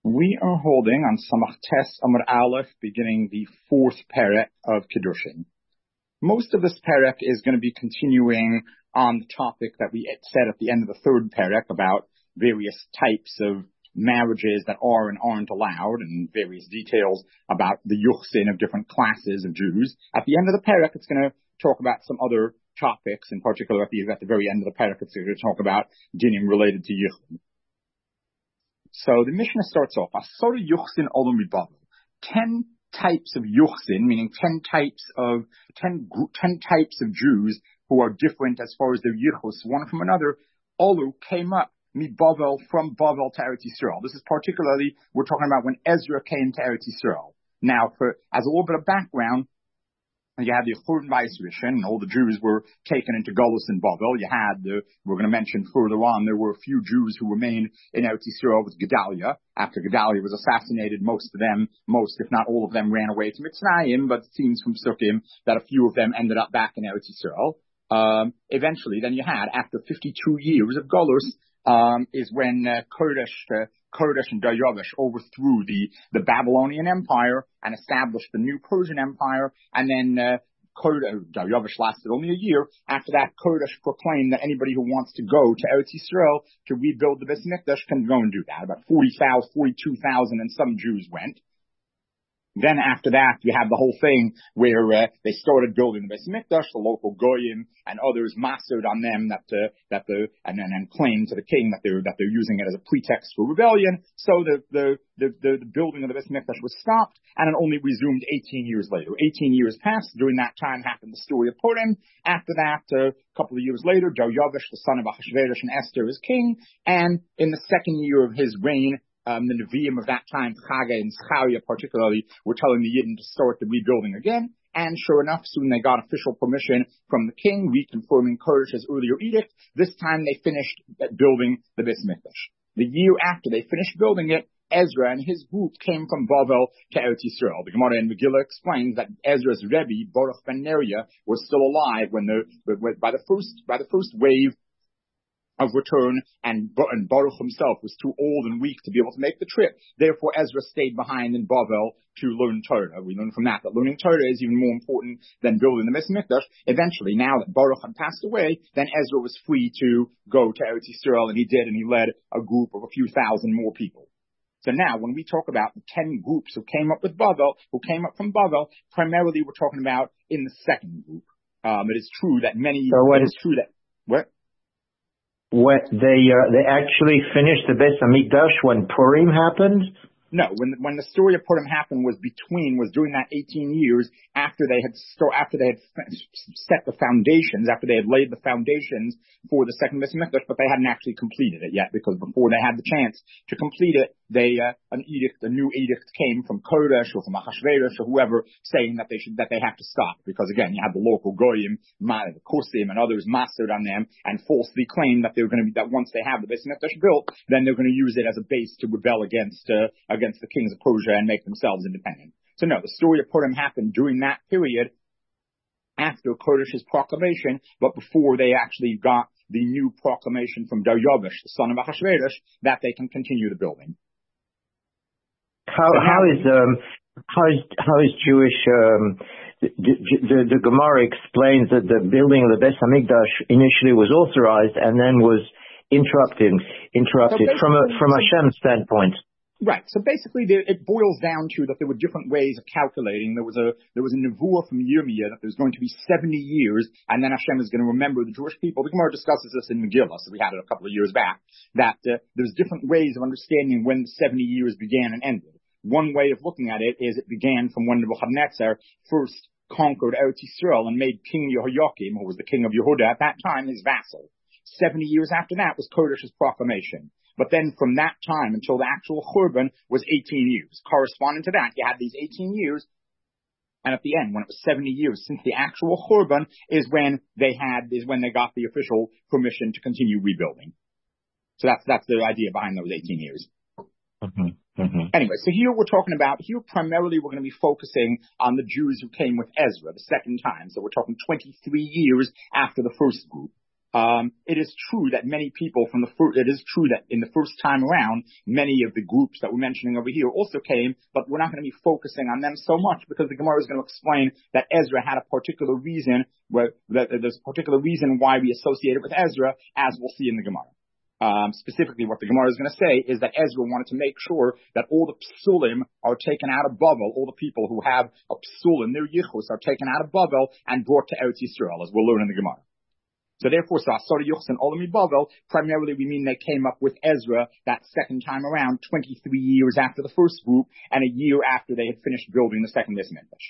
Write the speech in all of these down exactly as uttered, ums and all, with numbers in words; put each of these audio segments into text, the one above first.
We are holding on Samach Tes Amud Aleph, beginning the fourth perek of Kiddushin. Most of this perek is going to be continuing on the topic that we said at the end of the third perek about various types of marriages that are and aren't allowed, and various details about the yuchsin of different classes of Jews. At the end of the perek, it's going to talk about some other topics, in particular at the, at the very end of the perek, it's going to talk about dinim related to yuchsin. So the Mishnah starts off, Asor yuchsin olam mibavel. Ten types of yuchsin, meaning ten types of, ten, ten types of Jews who are different as far as their yichus, one from another, olu came up, mibavel, from Bavel to Eretz Yisrael. This is particularly, we're talking about when Ezra came to Eretz Yisrael. Now, for, as a little bit of background, you had the Churban Vayisrishin, and all the Jews were taken into Golus and Bavel. You had the, we're going to mention further on, there were a few Jews who remained in Eretz Yisrael with Gedaliah. After Gedaliah was assassinated, most of them, most if not all of them, ran away to Mitzrayim, but it seems from Sukkim that a few of them ended up back in Eretz Yisrael. Um, eventually, then you had, after fifty-two years of Golus, um, is when uh, Kurdish, uh, Kurdish and Daryavish overthrew the, the Babylonian Empire and established the new Persian Empire, and then uh, Kurdish, Daryavish lasted only a year. After that, Kurdish proclaimed that anybody who wants to go to Eretz Yisrael to rebuild the Beis Mikdash can go and do that. About forty thousand, forty-two thousand and some Jews went. Then after that, you have the whole thing where uh, they started building the Beis Mikdash, the local goyim and others mastered on them that uh, that the and then and claimed to the king that they're that they're using it as a pretext for rebellion. So the the the, the, the building of the Beis Mikdash was stopped, and it only resumed eighteen years later. eighteen years passed. During that time happened the story of Purim. After that, uh, a couple of years later, Daryavish, the son of Achashverosh and Esther, is king, and in the second year of his reign, Um, the Nevi'im of that time, Chagai and Zechariah particularly, were telling the Yidden to start the rebuilding again. And sure enough, soon they got official permission from the king, reconfirming Kurish's earlier edict. This time they finished building the Beis Mikdash. The year after they finished building it, Ezra and his group came from Bavel to Eretz Yisrael. The Gemara in Megillah explains that Ezra's Rebbe, Baruch ben Neriah, was still alive when the by the first by the first wave of return, and, and Baruch himself was too old and weak to be able to make the trip. Therefore, Ezra stayed behind in Bavel to learn Torah. We learn from that that learning Torah is even more important than building the Beis Mikdash. Eventually, now that Baruch had passed away, then Ezra was free to go to Eretz Yisrael, and he did, and he led a group of a few thousand more people. So now, when we talk about the ten groups who came up with Bavel, who came up from Bavel, primarily we're talking about in the second group. Um, it is true that many, so what it is true that, what? When they uh, they actually finished the Beis Hamikdash when Purim happened? No, when when the story of Purim happened was between was during that eighteen years after they had sto- after they had set the foundations, after they had laid the foundations for the second Beis Hamikdash, but they hadn't actually completed it yet, because before they had the chance to complete it, they uh, an edict, a new edict came from Kodesh or from Achashverosh or whoever, saying that they should that they have to stop, because again you had the local goyim, the Kusim and others mastered on them and falsely claimed that they were going to be that once they have the Beis Hamikdash built, then they're going to use it as a base to rebel against uh, against against the kings of Persia and make themselves independent. So no, the story of Purim happened during that period after Kodesh's proclamation, but before they actually got the new proclamation from Daryavish, the son of Achashverosh, that they can continue the building. How, so how is um how is how is Jewish um the, the, the Gemara explains that the building of the Beis Hamikdash initially was authorized and then was interrupted interrupted so from a from Hashem's standpoint. Right. So basically, there, it boils down to that there were different ways of calculating. There was a there was a nevuah from Yirmiyah that there's going to be seventy years, and then Hashem is going to remember the Jewish people. The Gemara discusses this in Megillah, so we had it a couple of years back. That uh, there's different ways of understanding when the seventy years began and ended. One way of looking at it is it began from when Nebuchadnezzar first conquered Eretz Yisrael and made King Yehoiakim, who was the king of Yehuda at that time, his vassal. Seventy years after that was Kodesh's proclamation. But then from that time until the actual Churban was eighteen years. Corresponding to that, you had these eighteen years, and at the end, when it was seventy years since the actual Churban, is when they had, is when they got the official permission to continue rebuilding. So that's, that's the idea behind those eighteen years. Mm-hmm. Mm-hmm. Anyway, so here we're talking about, here primarily we're going to be focusing on the Jews who came with Ezra the second time. So we're talking twenty-three years after the first group. Um, it is true that many people from the first, it is true that in the first time around, many of the groups that we're mentioning over here also came, but we're not going to be focusing on them so much because the Gemara is going to explain that Ezra had a particular reason, where, that there's a particular reason why we associate it with Ezra, as we'll see in the Gemara. Um, specifically what the Gemara is going to say is that Ezra wanted to make sure that all the psulim are taken out of Bavel, all the people who have a psul in their yichus are taken out of Bavel and brought to Eretz Yisrael, as we'll learn in the Gemara. So therefore, so Asar Yuchs and Olami Bavel, primarily we mean they came up with Ezra that second time around, twenty-three years after the first group, and a year after they had finished building the second Beis Mikdash.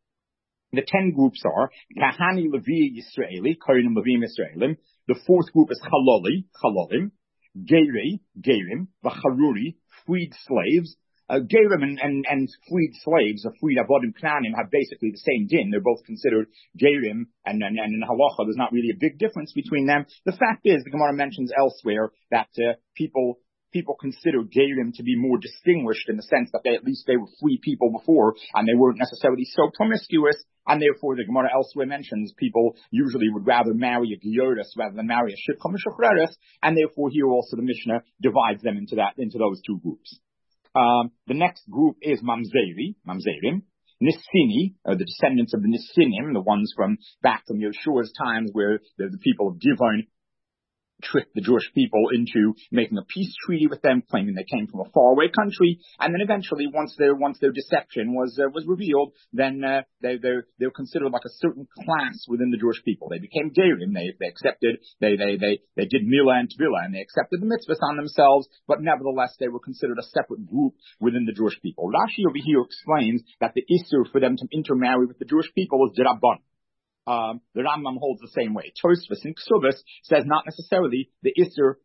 The ten groups are Kahani Levi Yisraeli, Kohanim Levim Yisraelim. The fourth group is Chaloli, Chalolim, Geiri, Geirim, Vacharuri, freed slaves. Uh, Gerim and, and, and freed slaves, or freed Avodim Knanim, have basically the same din. They're both considered Gerim, and, and, and in Halacha, there's not really a big difference between them. The fact is, the Gemara mentions elsewhere that uh, people people consider Gerim to be more distinguished in the sense that they, at least they were free people before, and they weren't necessarily so promiscuous, and therefore the Gemara elsewhere mentions people usually would rather marry a Gioris rather than marry a Shidcham Shachreris, and therefore here also the Mishnah divides them into that, into those two groups. Um, the next group is Mamzeri, Mamzerim, Nisini, uh, the descendants of the Nisinim, the ones from back from Yeshua's times where the, the people of Givon tricked the Jewish people into making a peace treaty with them, claiming they came from a faraway country, and then eventually, once their once their deception was uh, was revealed, then uh, they they they were considered like a certain class within the Jewish people. They became Gerim. They they accepted they they they they did Milah and Tvila, and they accepted the mitzvahs on themselves, but nevertheless they were considered a separate group within the Jewish people. Rashi over here explains that the issur for them to intermarry with the Jewish people is Dirabban. Um, the Rambam holds the same way. Tosfos in Ksubas says not necessarily the issur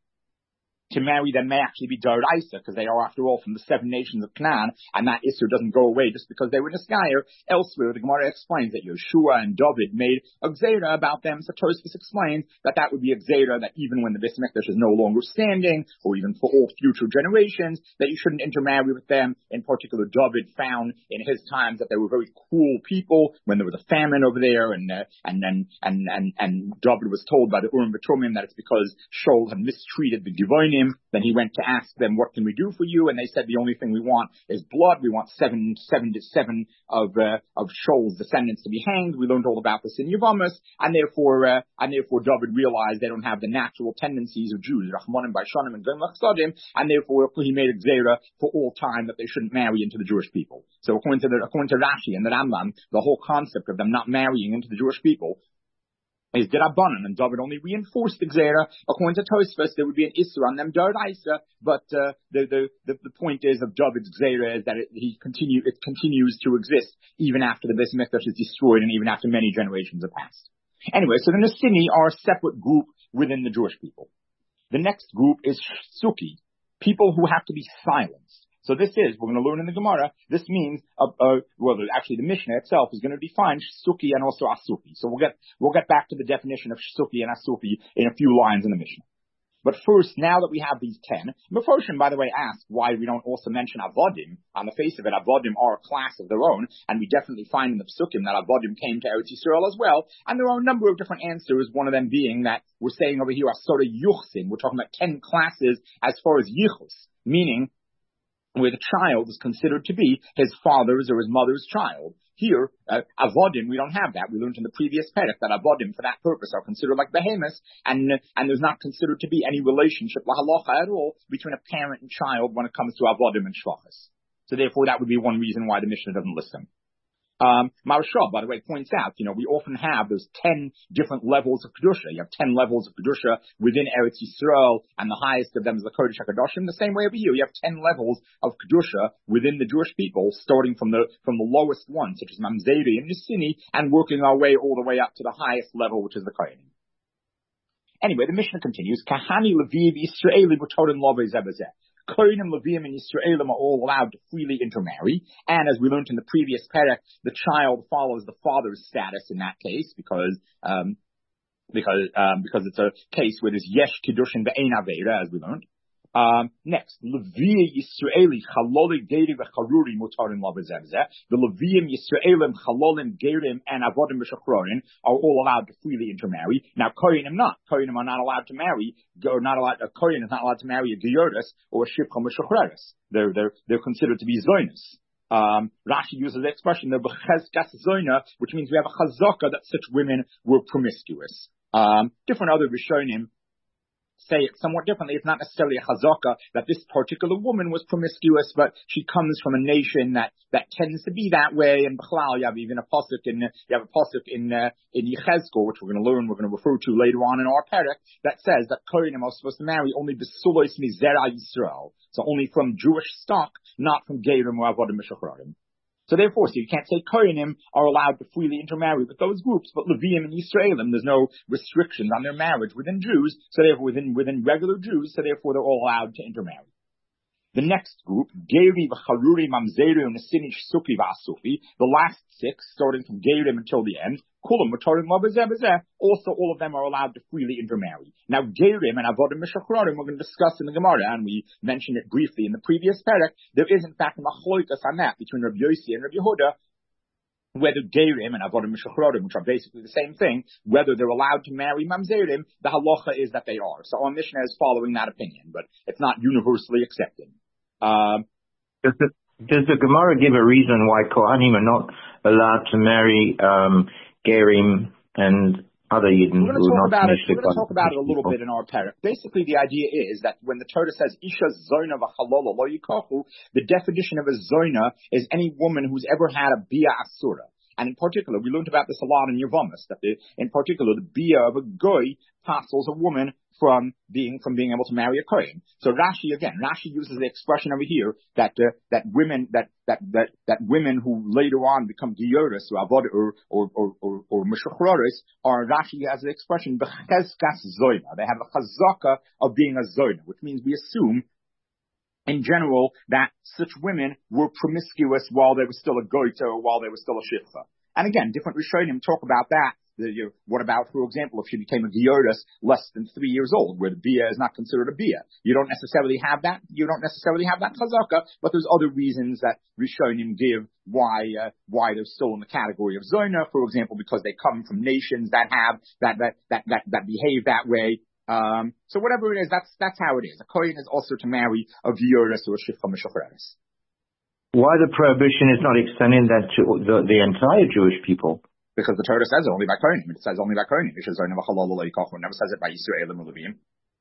to marry them may actually be Daraisa, because they are, after all, from the seven nations of Canaan, and that issur doesn't go away just because they were Niskayer. Elsewhere, the Gemara explains that Yeshua and David made a Gzeira about them, so Tosfos explains that that would be a Gzeira that even when the Beis Mikdash is no longer standing, or even for all future generations, that you shouldn't intermarry with them. In particular, David found in his times that they were very cruel people when there was a famine over there, and uh, and, and, and, and, and David was told by the Urim V'Tumim that it's because Shaul had mistreated the Givonim. Then he went to ask them, what can we do for you? And they said, the only thing we want is blood. We want seven, seven to seven of, uh, of Shaul's descendants to be hanged. We learned all about this in Yevamos, and therefore, uh, and therefore David realized they don't have the natural tendencies of Jews, Rachmanim, Baishanim, and Gemach Sadim, and therefore he made a Gzeira for all time that they shouldn't marry into the Jewish people. So according to the, according to Rashi and the Rambam, the whole concept of them not marrying into the Jewish people is Dirabbanan, and David only reinforced the Gzeira. According to Tosfos, there would be an Issur on them Daraisa, but uh, the, the the the point is of David's Gzeira is that it, he continue it continues to exist even after the Beis Mikdash is destroyed and even after many generations have passed. Anyway, so the Nisini are a separate group within the Jewish people. The next group is Suki, people who have to be silenced. So this is, we're going to learn in the Gemara, this means, uh, uh, well, actually the Mishnah itself is going to define Suki and also Asufi. So we'll get, we'll get back to the definition of Suki and Asufi in a few lines in the Mishnah. But first, now that we have these ten, Mephoshim, by the way, asked why we don't also mention Avodim. On the face of it, Avodim are a class of their own, and we definitely find in the Psukim that Avodim came to Eretz Yisrael as well, and there are a number of different answers, one of them being that we're saying over here, Asora Yuchsin, we're talking about ten classes as far as Yichus, meaning where the child is considered to be his father's or his mother's child. Here, uh, Avodim, we don't have that. We learned in the previous perek that Avodim, for that purpose, are considered like behemoths, and uh, and there's not considered to be any relationship, la halacha at all, between a parent and child when it comes to Avodim and Shvachas. So therefore, that would be one reason why the Mishnah doesn't list them. Um, Maharshal, by the way, points out, you know, we often have those ten different levels of Kedusha. You have ten levels of Kedusha within Eretz Yisrael, and the highest of them is the Kodesh HaKadoshim. The same way over here, you have ten levels of Kedusha within the Jewish people, starting from the, from the lowest one, such as Mamzeri and Nisini, and working our way all the way up to the highest level, which is the Kohanim. Anyway, the Mishnah continues, Kahani Leviv Yisraeli B'Torin Lovei Zebazeh. Kohanim, Levim, and Yisraelim are all allowed to freely intermarry, and as we learned in the previous perek, the child follows the father's status in that case because um, because um, because it's a case where there's yesh kiddushin ve'ein aveira, as we learned. Um, next, Levi Yisraeli Chaloli Geri v'Charuri Mutarin Labazevzeh. The Leviim Yisraelim Chalolim Gerim and Avodim B'Shachrorin are all allowed to freely intermarry. Now Koyanim not. Koyanim are not allowed to marry. Or not allowed. A Koyan is not allowed to marry a Geyorus or a Shivcha B'Shachreris. They're they're they're considered to be Zoinus. Um, Rashi uses the expression, the b'chezkas zoina, which means we have a chazaka that such women were promiscuous. Um, different other Rishonim say it somewhat differently. It's not necessarily a chazaka that this particular woman was promiscuous, but she comes from a nation that, that tends to be that way. And b'chlal, you have even a pasuk in, you have a pasuk in, uh, in Yechezkel, which we're going to learn, we're going to refer to later on in our parak, that says that Kohanim are supposed to marry only b'sulois mizera Yisrael. So only from Jewish stock, not from Gerim or Avodim B'Shachrorim. So therefore, so you can't say Kohanim are allowed to freely intermarry with those groups, but Leviim and Yisraelim, there's no restrictions on their marriage within Jews, so therefore within, within regular Jews, so therefore they're all allowed to intermarry. The next group, Geri v'Charuri Mamzeru Nesinish Suki v'Asufi, the last six, starting from Gerim until the end, Kulam Mutarim Labazeh, also all of them are allowed to freely intermarry. Now Gerim and Avodim B'Shachrorim we're going to discuss in the Gemara, and we mentioned it briefly in the previous parak. There is in fact a machloikas on that between Rabbi Yossi and Rabbi Yehuda, whether Gerim and Avodim B'Shachrorim, which are basically the same thing, whether they're allowed to marry Mamzerim, the halacha is that they are. So our Mishnah is following that opinion, but it's not universally accepted. Um, does, the, does the Gemara give a reason why Kohanim are not allowed to marry um, Gerim and other Yidden? We're going to talk about it. We're going to talk about it a little bit in our parak. Basically, the idea is that when the Torah says Isha Zoina v'Chalola lo yikachu, the definition of a Zoina is any woman who's ever had a Bia Asura. And in particular, we learned about this a lot in Yevamos, that the, in particular, the Bia of a Goy passels a woman from being, from being able to marry a Kohen. So Rashi, again, Rashi uses the expression over here that, uh, that women, that, that, that, that women who later on become Giyoris or Avod or, or, or, or, or Meshachroris are, Rashi has the expression, B'chezkas Zoina. They have a chazaka of being a Zoina, which means we assume in general, that such women were promiscuous while they were still a goita or while they were still a shivcha. And again, different Rishonim talk about that. The, you know, what about, for example, if she became a gioris less than three years old, where the bia is not considered a bia? You don't necessarily have that. You don't necessarily have that chazaka, but there's other reasons that Rishonim give why uh, why they're still in the category of zoina. For example, because they come from nations that have that that that that, that behave that way. Um, so whatever it is, that's that's how it is. A kohen is also to marry a gioris or a shifcha meshachreres. Why the prohibition is not extending that to the, the entire Jewish people? Because the Torah says it only by kohenim. It says only by kohenim. It never says it by Yisraelim or Leviim.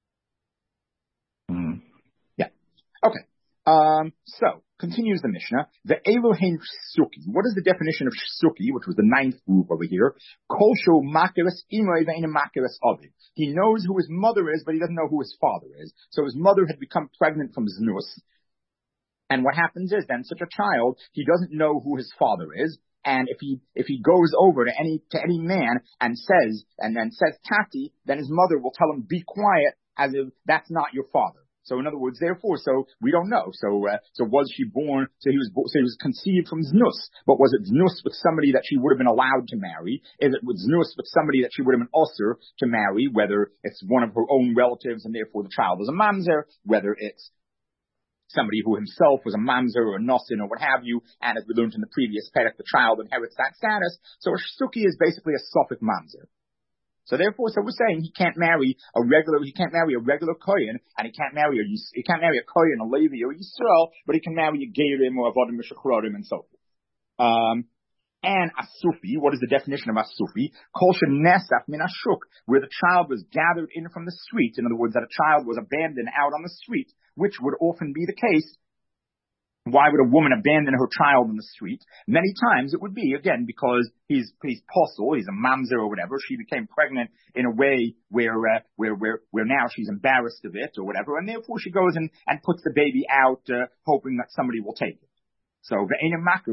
Mm. Yeah. Okay. Um, so, continues the Mishnah. The Elohein Suki. What is the definition of Suki, which was the ninth group over here? Kolsho makeres imoi ve'ina makeres aviv. He knows who his mother is, but he doesn't know who his father is. So his mother had become pregnant from Znus. And what happens is then such a child, he doesn't know who his father is. And if he, if he goes over to any, to any man and says, and then says Tati, then his mother will tell him, be quiet, as if that's not your father. So in other words, therefore, so we don't know. So, uh, so was she born, so he was, so he was conceived from Znus, but was it Znus with somebody that she would have been allowed to marry? Is it with Znus with somebody that she would have been usher to marry, whether it's one of her own relatives and therefore the child is a mamzer, whether it's somebody who himself was a mamzer or a nosin or what have you, and as we learned in the previous parak, the child inherits that status. So a shtuki is basically a sophic mamzer. So therefore, so we're saying he can't marry a regular, he can't marry a regular kohen, and he can't marry a, he can't marry a kohen, a Levi, or Yisrael, but he can marry a Gerim or a Avodim Meshachrorim and so forth. Um, and Asufi, what is the definition of Asufi? Kol shenesaf min ashuk, where the child was gathered in from the street. In other words, that a child was abandoned out on the street, which would often be the case. Why would a woman abandon her child in the street? Many times it would be, again, because he's, he's posel, he's a mamzer or whatever. She became pregnant in a way where, uh, where, where, where now she's embarrassed of it or whatever. And therefore she goes and, and puts the baby out, uh, hoping that somebody will take it. So, so he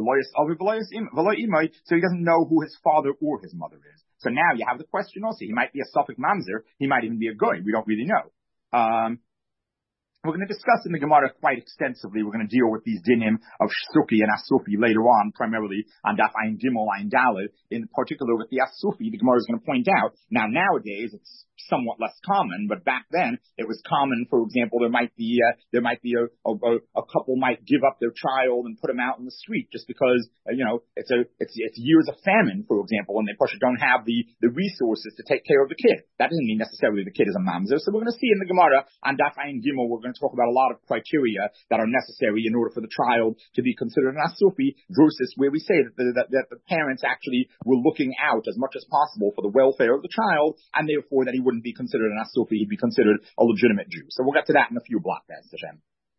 doesn't know who his father or his mother is. So now you have the question also. He might be a Suffolk mamzer. He might even be a goy. We don't really know. Um, We're going to discuss in the Gemara quite extensively. We're going to deal with these dinim of Shtuki and Asufi later on, primarily on Daf Ayin Gimel, Ayin Daled. In particular with the Asufi, the Gemara is going to point out. Now, nowadays, it's somewhat less common, but back then, it was common. For example, there might be, uh, there might be a, a, a couple might give up their child and put him out in the street just because, uh, you know, it's a, it's, it's years of famine, for example, and they push don't have the, the resources to take care of the kid. That doesn't mean necessarily the kid is a mamzer. So we're going to see in the Gemara on Daf Ayin Gimel, we're going to talk about a lot of criteria that are necessary in order for the child to be considered an asufi versus where we say that the, that, that the parents actually were looking out as much as possible for the welfare of the child, and therefore that he wouldn't be considered an asufi, he'd be considered a legitimate Jew. So we'll get to that in a few blocks, Hashem.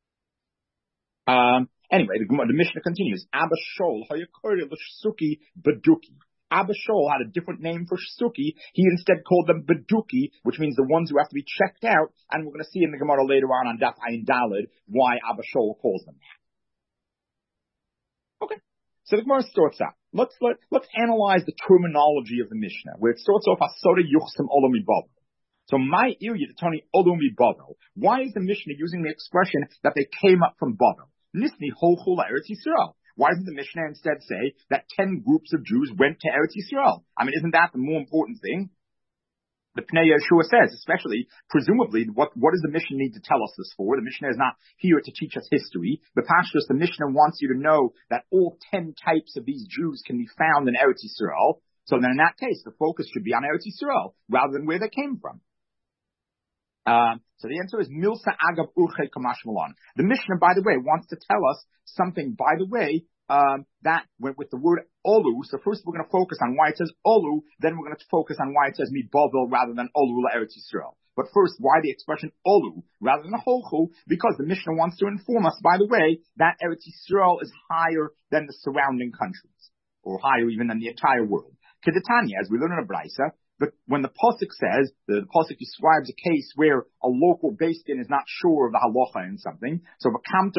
Um, anyway, the, the Mishnah continues. Abba Shol hayakori l'shsuki beduki. Abba Shol had a different name for Shtuki. He instead called them Beduki, which means the ones who have to be checked out. And we're going to see in the Gemara later on on Daf Ayin Daled why Abba Shol calls them that. Okay. So the Gemara starts out. Let's, let, let's analyze the terminology of the Mishnah, where it starts off Asora Yuchsim Olomi Bavo. So my area, the Tony Olomi Bavo. Why is the Mishnah using the expression that they came up from Bavo? Nisni Holchul Eretz Yisrael. Why doesn't the Mishnah instead say that ten groups of Jews went to Eretz Yisrael? I mean, isn't that the more important thing? The Pnei Yeshua says, especially, presumably, what, what does the Mishnah need to tell us this for? The Mishnah is not here to teach us history. The Pashtus, the Mishnah wants you to know that all ten types of these Jews can be found in Eretz Yisrael. So then in that case, the focus should be on Eretz Yisrael, rather than where they came from. Uh, so the answer is Milsa Agav Urche Kamash Malon. The Mishnah, by the way, wants to tell us something, by the way, um, that with, with the word Olu. So first we're going to focus on why it says Olu, then we're going to focus on why it says Mibovel rather than Olu LaEretz Yisrael. But first, why the expression Olu rather than Holchu? Because the Mishnah wants to inform us, by the way, that Eretz Yisrael is higher than the surrounding countries, or higher even than the entire world. Kedetanya, as we learn in a Braisa, but when the Pasuk says, the, the Pasuk describes a case where a local Beis Din is not sure of the halacha in something, so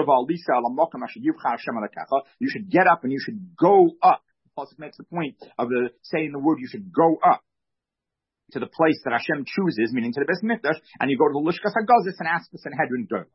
you should get up and you should go up. The Pasuk makes the point of the saying the word you should go up to the place that Hashem chooses, meaning to the Beis Mikdash, and you go to the Lishkas HaGazis and ask for Sanhedrin Dur.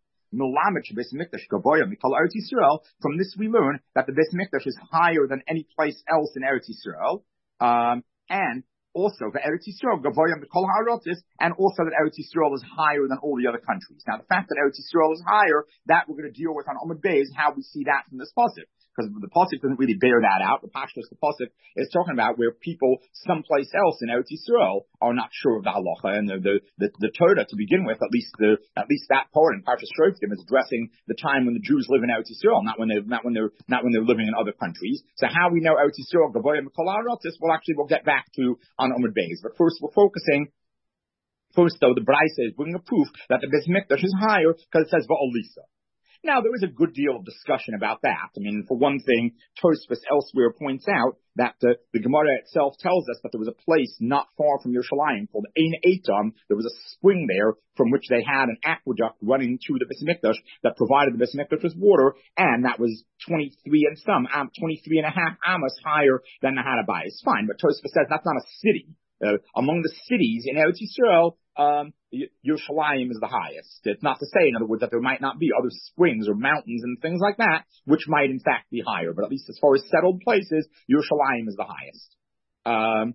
From this we learn that the Beis Mikdash is higher than any place else in Eretz Yisrael, um, and also, the Eretz Yisrael, Gavoya Mikol HaArotzis, and also that Eretz Yisrael is higher than all the other countries. Now, the fact that Eretz Yisrael is higher, that we're going to deal with on Amud Beis, how we see that from this pasuk. Because the pasuk doesn't really bear that out. The Pashtus, the pasuk, is talking about where people someplace else in Eretz Yisrael are not sure of the halacha and the the, the, the Torah to begin with. At least the at least that part in Parshas Shoftim is addressing the time when the Jews live in Eretz Yisrael, not when they not when they're not when they're living in other countries. So how we know Eretz Yisrael, Gavoya Mikol HaArotzis, well, actually we'll get back to on Amud Beis. But first, we're focusing. First, though, the Braisa is bringing a proof that the Beis Mikdash is higher because it says Va'olisa. Now, there is a good deal of discussion about that. I mean, for one thing, Tosfos elsewhere points out that the, the Gemara itself tells us that there was a place not far from Yerushalayim called Ein Eitam. There was a spring there from which they had an aqueduct running to the Beis Mikdash that provided the Beis Mikdash with water, and that was twenty-three and some, um, twenty-three and a half amos higher than the Hadabai. It's fine, but Tosfos says that's not a city. Uh, among the cities in Eretz Yisrael, um, Yerushalayim is the highest. It's not to say, in other words, that there might not be other springs or mountains and things like that, which might in fact be higher. But at least as far as settled places, Yerushalayim is the highest. Um,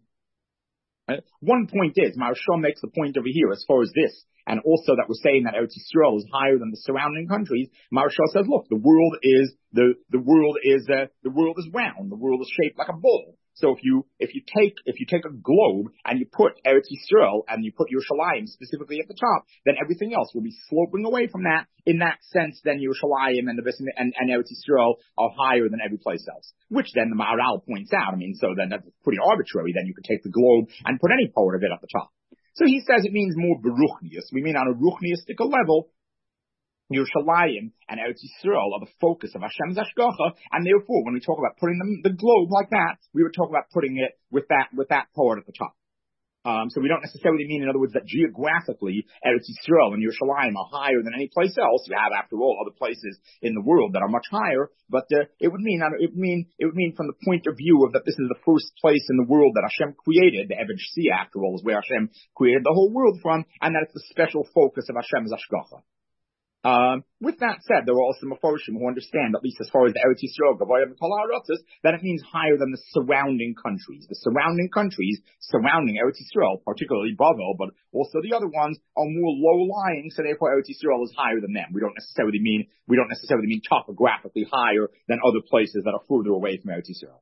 one point is, Maharshal makes the point over here as far as this, and also that we're saying that Eretz Yisrael is higher than the surrounding countries. Maharshal says, look, the world is the the world is uh, the world is round. The world is shaped like a bowl. So if you, if you take, if you take a globe and you put Eretz Yisrael and you put Yerushalayim specifically at the top, then everything else will be sloping away from that. In that sense, then Yerushalayim and the and, and Eretz Yisrael are higher than every place else. Which then the Maharal points out. I mean, so then that's pretty arbitrary. Then you could take the globe and put any part of it at the top. So he says it means more beruchnius. We mean on a ruchniistic level, Yerushalayim and Eretz Yisrael are the focus of Hashem's Hashgacha, and therefore, when we talk about putting them, the globe like that, we would talk about putting it with that with that part at the top. Um, so we don't necessarily mean, in other words, that geographically Eretz Yisrael and Yerushalayim are higher than any place else. You have, after all, other places in the world that are much higher, but uh, it would mean it would mean it would mean from the point of view of that this is the first place in the world that Hashem created. The Eved Sea, after all, is where Hashem created the whole world from, and that it's the special focus of Hashem's Hashgacha. Um, with that said, there are also Mephoshim who understand, at least as far as the Eretz Yisrael, that it means higher than the surrounding countries. The surrounding countries surrounding Eretz Yisrael, particularly Bavel, but also the other ones, are more low-lying, so therefore Eretz Yisrael is higher than them. We don't necessarily mean, we don't necessarily mean topographically higher than other places that are further away from Eretz Yisrael.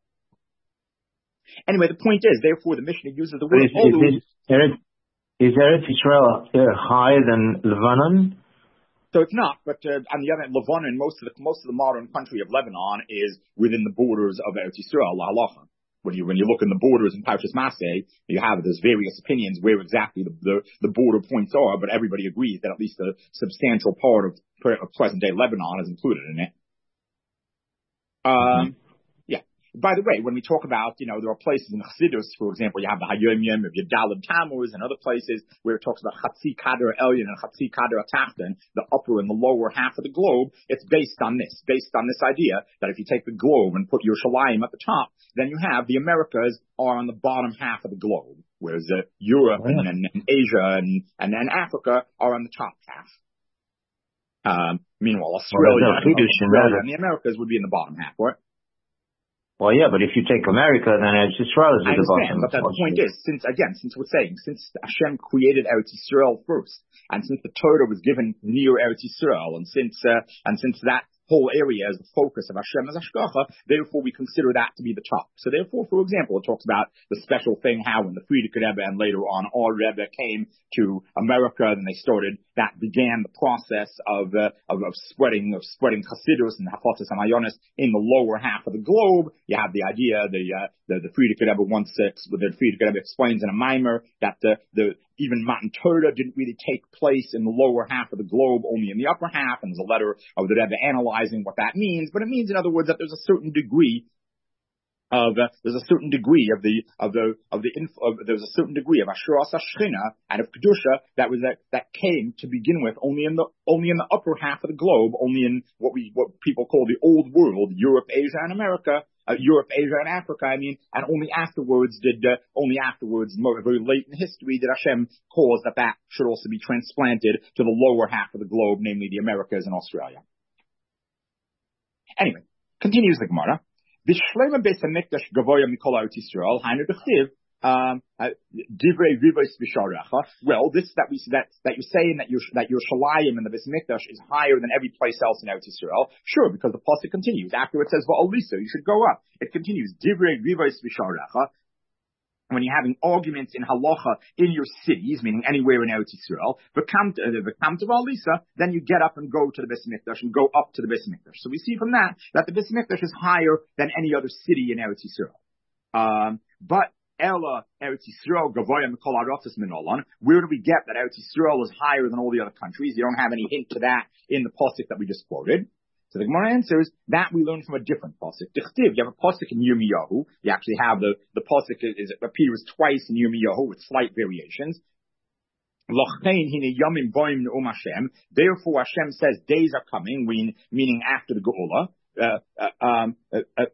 Anyway, the point is, therefore, the Mishnah uses the word Olu. Is Eretz Yisrael uh, higher than Lebanon? So it's not, but uh, on the other hand, Lebanon, most of the most of the modern country of Lebanon is within the borders of Eretz Yisrael, La Halacha. When you when you look in the borders in Parshas Maseh, you have there's various opinions where exactly the, the the border points are, but everybody agrees that at least a substantial part of, of present day Lebanon is included in it. Um, mm-hmm. By the way, when we talk about, you know, there are places in Chassidus, for example, you have the Hayom Yom of Yadalad Tammuz and other places where it talks about Chatzi Kader Elyon and Chatzi Kader Atachton, the upper and the lower half of the globe. It's based on this, based on this idea that if you take the globe and put Yerushalayim at the top, then you have the Americas are on the bottom half of the globe, whereas uh, Europe oh, yeah. and, and Asia and, and then Africa are on the top half. Um, meanwhile, Australia, well, no Australia and the Americas would be in the bottom half, right? Well, yeah, but if you take America, then Eretz Yisrael is at the bottom. But the point is, since, again, since we're saying, since Hashem created Eretz Yisrael first, and since the Torah was given near Eretz Yisrael, and since, uh, and since that whole area is the focus of Hashem as Hashgacha, therefore we consider that to be the top. So therefore, for example, it talks about the special thing how when the Frierdiker Rebbe and later on our Rebbe came to America, and they started, that began the process of, uh, of, of spreading, of spreading Chassidus and Hafatzas and Ayonis in the lower half of the globe. You have the idea, the, uh, the, the Frierdiker Rebbe once, uh, the Frierdiker Rebbe explains in a mimer that the, the, even Matan Torah didn't really take place in the lower half of the globe, only in the upper half, and there's a letter of the Rebbe analyzing what that means, but it means, in other words, that there's a certain degree of, uh, there's a certain degree of the, of the, of the, inf- of, there's a certain degree of Asheras Hashchina and of Kedusha that was, that, that came to begin with only in the, only in the upper half of the globe, only in what we, what people call the old world, Europe, Asia, and America. Uh, Europe, Asia, and Africa, I mean, and only afterwards did, uh, only afterwards, more, very late in history, did Hashem cause that that should also be transplanted to the lower half of the globe, namely the Americas and Australia. Anyway, continues the Gemara. V'shlema beis hamikdash gavoya mikol ha'eretz Yisrael, hainu b'chtiv, um, divrei rivos v'sharecha. Well, this that we that that you're saying that your that your shalayim in the Beis Hamikdash is higher than every place else in Eretz Yisrael. Sure, because the pasuk continues after it says va'olisa, you should go up. It continues divrei rivos v'sharecha. When you're having arguments in halacha in your cities, meaning anywhere in Eretz Yisrael, v'kam to va'olisa, then you get up and go to the Beis Hamikdash and go up to the Beis Hamikdash. So we see from that that the Beis Hamikdash is higher than any other city in Eretz Yisrael. Um, but Ella Eretz Yisrael Gavoya Mikol Haratzos Minolan. Where do we get that Eretz Yisrael is higher than all the other countries? You don't have any hint to that in the pasuk that we just quoted. So the Gemara answers that we learn from a different pasuk. Dichtiv, you have a pasuk in Yirmiyahu. You actually have the the pasuk is it appears twice in Yirmiyahu with slight variations. Therefore, Hashem says days are coming, meaning after the Geula. Uh, uh, um, uh, uh,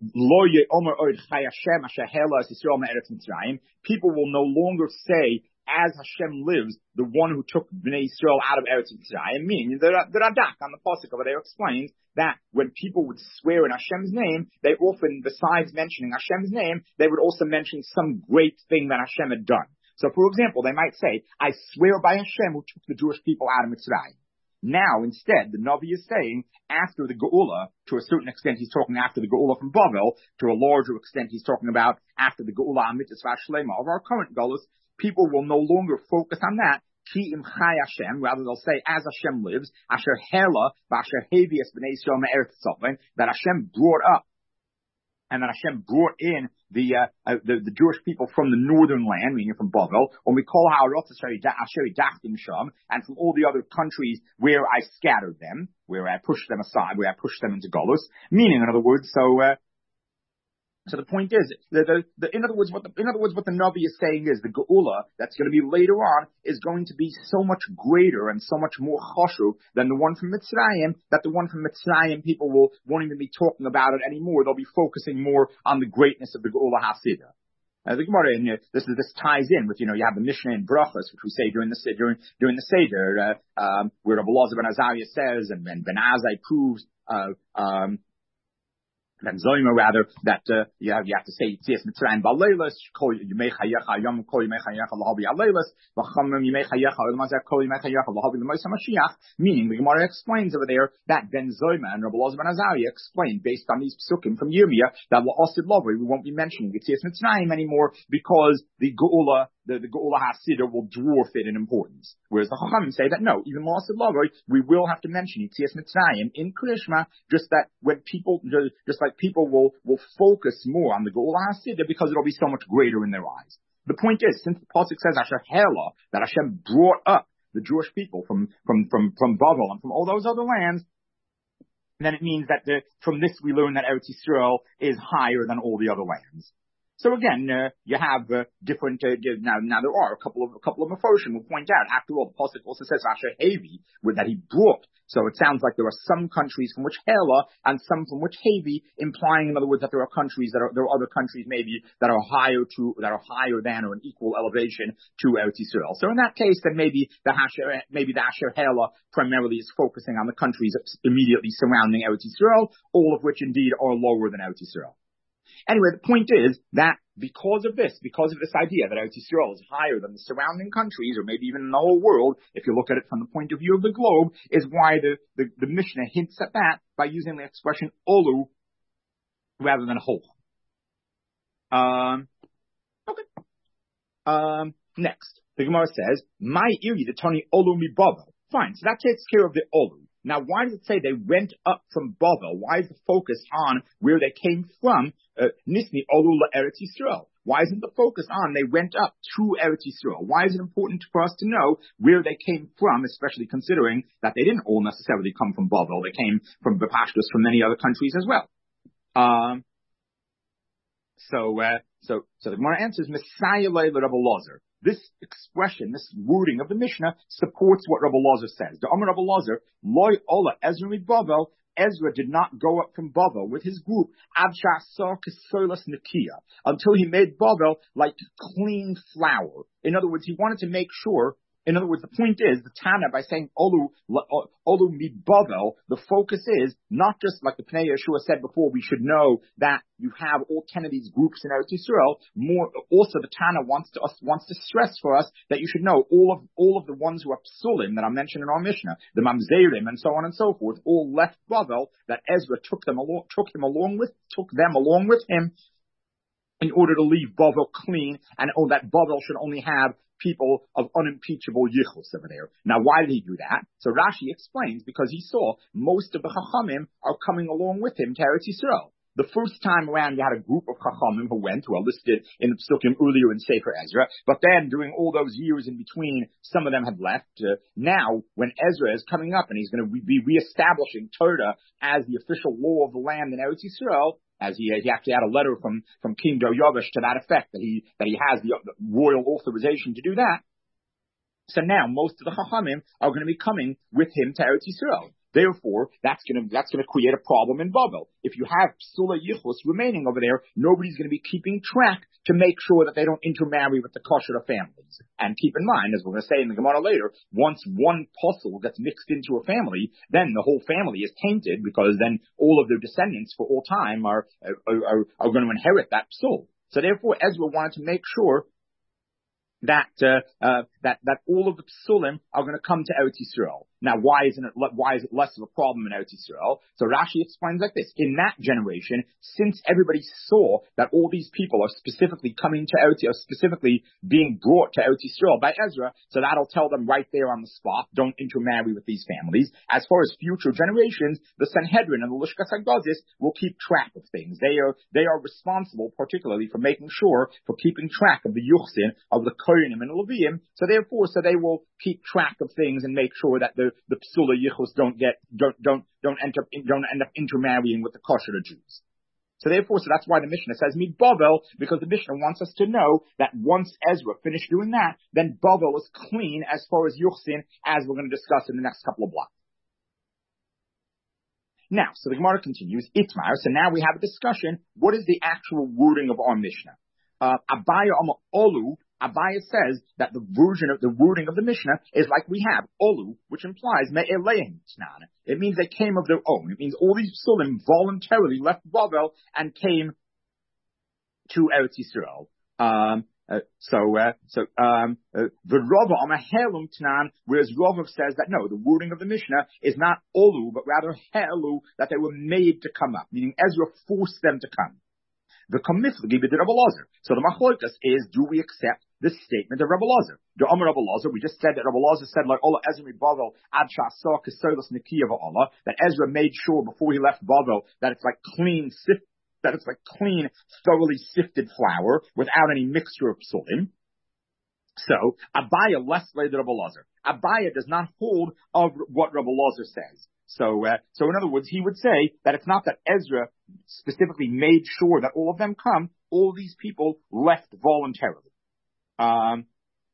people will no longer say, as Hashem lives, the one who took Bnei Yisrael out of Eretz Mitzrayim, meaning the, the Radak on the pasuk over there explains that when people would swear in Hashem's name, they often, besides mentioning Hashem's name, they would also mention some great thing that Hashem had done. So, for example, they might say, I swear by Hashem who took the Jewish people out of Mitzrayim. Now, instead, the Navi is saying, after the Geula, to a certain extent he's talking after the Geula from Bavel, to a larger extent he's talking about after the Geula Amitis Vashlema of our current Gullus, people will no longer focus on that, Ki im Chai Hashem, rather they'll say, as Hashem lives, Asher Hela, Asher Hevius B'nei Yisrael Me'eretz Tzavin, that Hashem brought up, and that Hashem brought in the, uh, uh, the, the Jewish people from the northern land, meaning from Bavel, when we call Ha'arotzes Asher Dachtim Sham, and from all the other countries where I scattered them, where I pushed them aside, where I pushed them into Golus, meaning, in other words, so, uh, So the point is, the, the, the, in other words, what the, in other words, what the Navi is saying is the Geula that's going to be later on is going to be so much greater and so much more chashuv than the one from Mitzrayim, that the one from Mitzrayim people will, won't even be talking about it anymore. They'll be focusing more on the greatness of the Geula Hasidah. Uh, the Gemara, and, uh, this is this ties in with, you know, you have the Mishnah in Brachos, which we say during the during during the Seder, uh, um, where Rabbi Elazar ben Azariah says, and, and Ben Azai proves, uh, um, Ben Zoyma rather, that uh, you have you have to say Yitzias Mitzrayim Baleilas, Kol Yimei Chayecha Yom Kol Yimei Chayecha Lahavi Aleilas, V'Chamim Yimei Chayecha Lemazar Kol Yimei Chayecha Lahavi Lemoisa Mashiach. Meaning, the Gemara explains over there that Ben Zoyma and Rabbi Elazar ben Azariah explained based on these psukim from Yirmiyah that La'asid Lovri, we won't be mentioning Yitzias Mitzrayim anymore because the Geula, the, the Geula HaSiddur will dwarf it in importance. Whereas the Chachamim say that no, even La'asid Lovri, we will have to mention Yitzias Mitzrayim in Krishma, just that when people, just like people will, will focus more on the Geula HaSiddur because it'll be so much greater in their eyes. The point is, since the Pasuk says Asher Hela, that Hashem brought up the Jewish people from, from, from, from Babel and from all those other lands, then it means that the, from this we learn that Eretz Yisrael is higher than all the other lands. So again, uh, you have uh, different. Uh, now, now there are a couple of a couple of Mefoshim will point out. After all, the pasuk also says Asher Hevi, that he brought. So it sounds like there are some countries from which Hela and some from which Hevi, implying, in other words, that there are countries that are there are other countries maybe that are higher to that are higher than or an equal elevation to Eretz Yisrael. So in that case, then maybe the Asher maybe the Asher Hela primarily is focusing on the countries immediately surrounding Eretz Yisrael, all of which indeed are lower than Eretz Yisrael. Anyway, the point is that because of this, because of this idea that Eretz Yisrael is higher than the surrounding countries, or maybe even in the whole world, if you look at it from the point of view of the globe, is why the, the, the Mishnah hints at that by using the expression olu rather than hol. Um, okay. Um, next, the Gemara says, "My iri the Tony olu mi Bavel." Fine, so that takes care of the olu. Now, why does it say they went up from Bavel? Why is the focus on where they came from? Nisni olu la Eretz Yisrael. Why isn't the focus on they went up to Eretz Yisrael? Why is it important for us to know where they came from, especially considering that they didn't all necessarily come from Bavel? They came from Bepashtus, from many other countries as well. Um, so, uh, so, so the Gemara answers, Messiah le Rabbi Elazar. This expression, this wording of the Mishnah supports what Rabbi Elazar says. The Amar Rabbi Elazar, Loi Ola Ezra mi Bavel, Ezra did not go up from Bavel with his group, Ad Sha'asar Kesolas Nakiya, until he made Bavel like clean flour. In other words, he wanted to make sure. In other words, the point is, the Tana, by saying Olu, Olu mi Bavel, the focus is not just like the Pnei Yeshua said before, we should know that you have all ten of these groups in Eretz Yisrael. More, also the Tana wants to, us, wants to stress for us that you should know all of, all of the ones who are Psulim that are mentioned in our Mishnah, the Mamzerim and so on and so forth, all left Bavel, that Ezra took them along, took him along with, took them along with him in order to leave Bavel clean, and oh, that Bavel should only have people of unimpeachable yichus over there. Now, why did he do that? So Rashi explains, because he saw most of the Chachamim are coming along with him to Eretz Yisrael. The first time around, you had a group of Chachamim who went, who are listed in the Psukim earlier in Sefer Ezra, but then during all those years in between, some of them had left. Uh, now, when Ezra is coming up and he's going to be reestablishing Torah as the official law of the land in Eretz Yisrael, as he, he actually had a letter from, from King Daryavish to that effect, that he, that he has the, the royal authorization to do that. So now most of the Chachamim are going to be coming with him to Eretz Yisrael. Therefore, that's going to, that's going to create a problem in Bavel. If you have Psula Yichus remaining over there, nobody's going to be keeping track to make sure that they don't intermarry with the kosher families. And keep in mind, as we're going to say in the Gemara later, once one puzzle gets mixed into a family, then the whole family is tainted, because then all of their descendants for all time are, are, are, are going to inherit that psul. So therefore, Ezra wanted to make sure that, uh, uh, that, that all of the psulim are going to come to Eretz Yisrael. Now, why isn't it, why is it less of a problem in Eretz Yisrael? So Rashi explains like this. In that generation, since everybody saw that all these people are specifically coming to Eretz Yisrael, specifically being brought to Eretz Yisrael by Ezra, so that'll tell them right there on the spot, don't intermarry with these families. As far as future generations, the Sanhedrin and the Lishkas HaGazis will keep track of things. They are, they are responsible particularly for making sure, for keeping track of the Yuchsin, of the Kohanim and Leviim. So therefore, so they will keep track of things and make sure that the the Psula Yichus don't get, don't, don't, don't end up, don't end up intermarrying with the kosher Jews. So therefore, so that's why the Mishnah says meet Bavel, because the Mishnah wants us to know that once Ezra finished doing that, then Bavel is clean as far as Yuchsin, as we're going to discuss in the next couple of blocks. Now, so the Gemara continues, Itmar, so now we have a discussion, what is the actual wording of our Mishnah? Uh, Abaya Amar Olu, Abaya says that the version of the wording of the Mishnah is like we have Olu, which implies Me'eleim Tnan. It means they came of their own. It means all these Psulim voluntarily left Bavel and came to Eretz Yisrael. Um, uh, so, uh, so, um, uh, the Rava Amar Helum Tnan, whereas Rava says that no, the wording of the Mishnah is not Olu, but rather Helu, that they were made to come up, meaning Ezra forced them to come. The Kamiflagi b'd Rabbi Lazar. So the Machlokas is, do we accept the statement of Rabbi Lazar? The Amar Rabbi Lazar, we just said that Rabbi Lazar said, like, Ola Ezra Bavel, Ad Shasah Kesolos Nikiya v'Ola, that Ezra made sure before he left Bavel that it's like clean, sift, that it's like clean, thoroughly sifted flour without any mixture of psulim. So, Abaya less later Rabbi Lazar. Abaya does not hold of what Rabbi Lazar says. So, uh, so in other words, he would say that it's not that Ezra specifically made sure that all of them come. All these people left voluntarily. Um,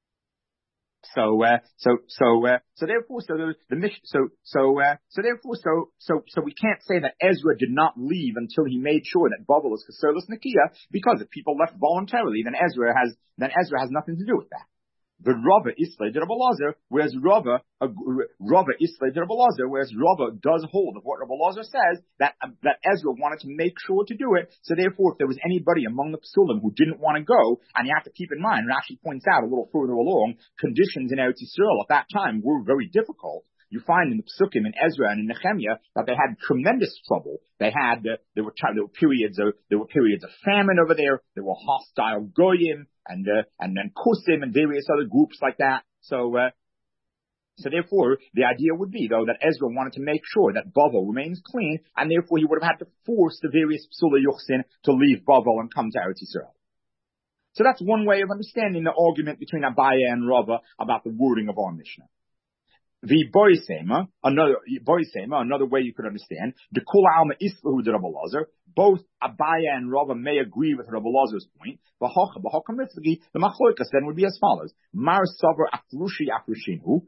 so, uh, so, so, uh, so therefore, so the, the mission, so, so, uh, so therefore, so, so, so we can't say that Ezra did not leave until he made sure that Bavel is Kesolos Nikiya, because if people left voluntarily, then Ezra has, then Ezra has nothing to do with that. The Rava Islay de Rabbi Lazar, whereas Rava, uh, Rava Islay de Rabbi Lazar, whereas Rava does hold of what Rabbi Lazar says, that, uh, that Ezra wanted to make sure to do it. So therefore, if there was anybody among the Psulim who didn't want to go, and you have to keep in mind, it actually points out a little further along, conditions in Eretz Yisrael at that time were very difficult. You find in the Psukim, in Ezra and in Nehemiah, that they had tremendous trouble. They had, uh, there were, there were periods of, there were periods of famine over there. There were hostile Goyim and, uh, and then Kusim and various other groups like that. So, uh, so therefore, the idea would be, though, that Ezra wanted to make sure that Bavel remains clean, and therefore he would have had to force the various Psula Yuchsin to leave Bavel and come to Eretz Yisrael. So that's one way of understanding the argument between Abaya and Rava about the wording of our Mishnah. The Boisema, another Boisema, another way you could understand, the Kula Alma Islahu de Rabbi Lazar, both Abaya and Rava may agree with Rabbi Lazar's point. The Machlokas then would be as follows: Mar Savar Afrushi Afrushinu.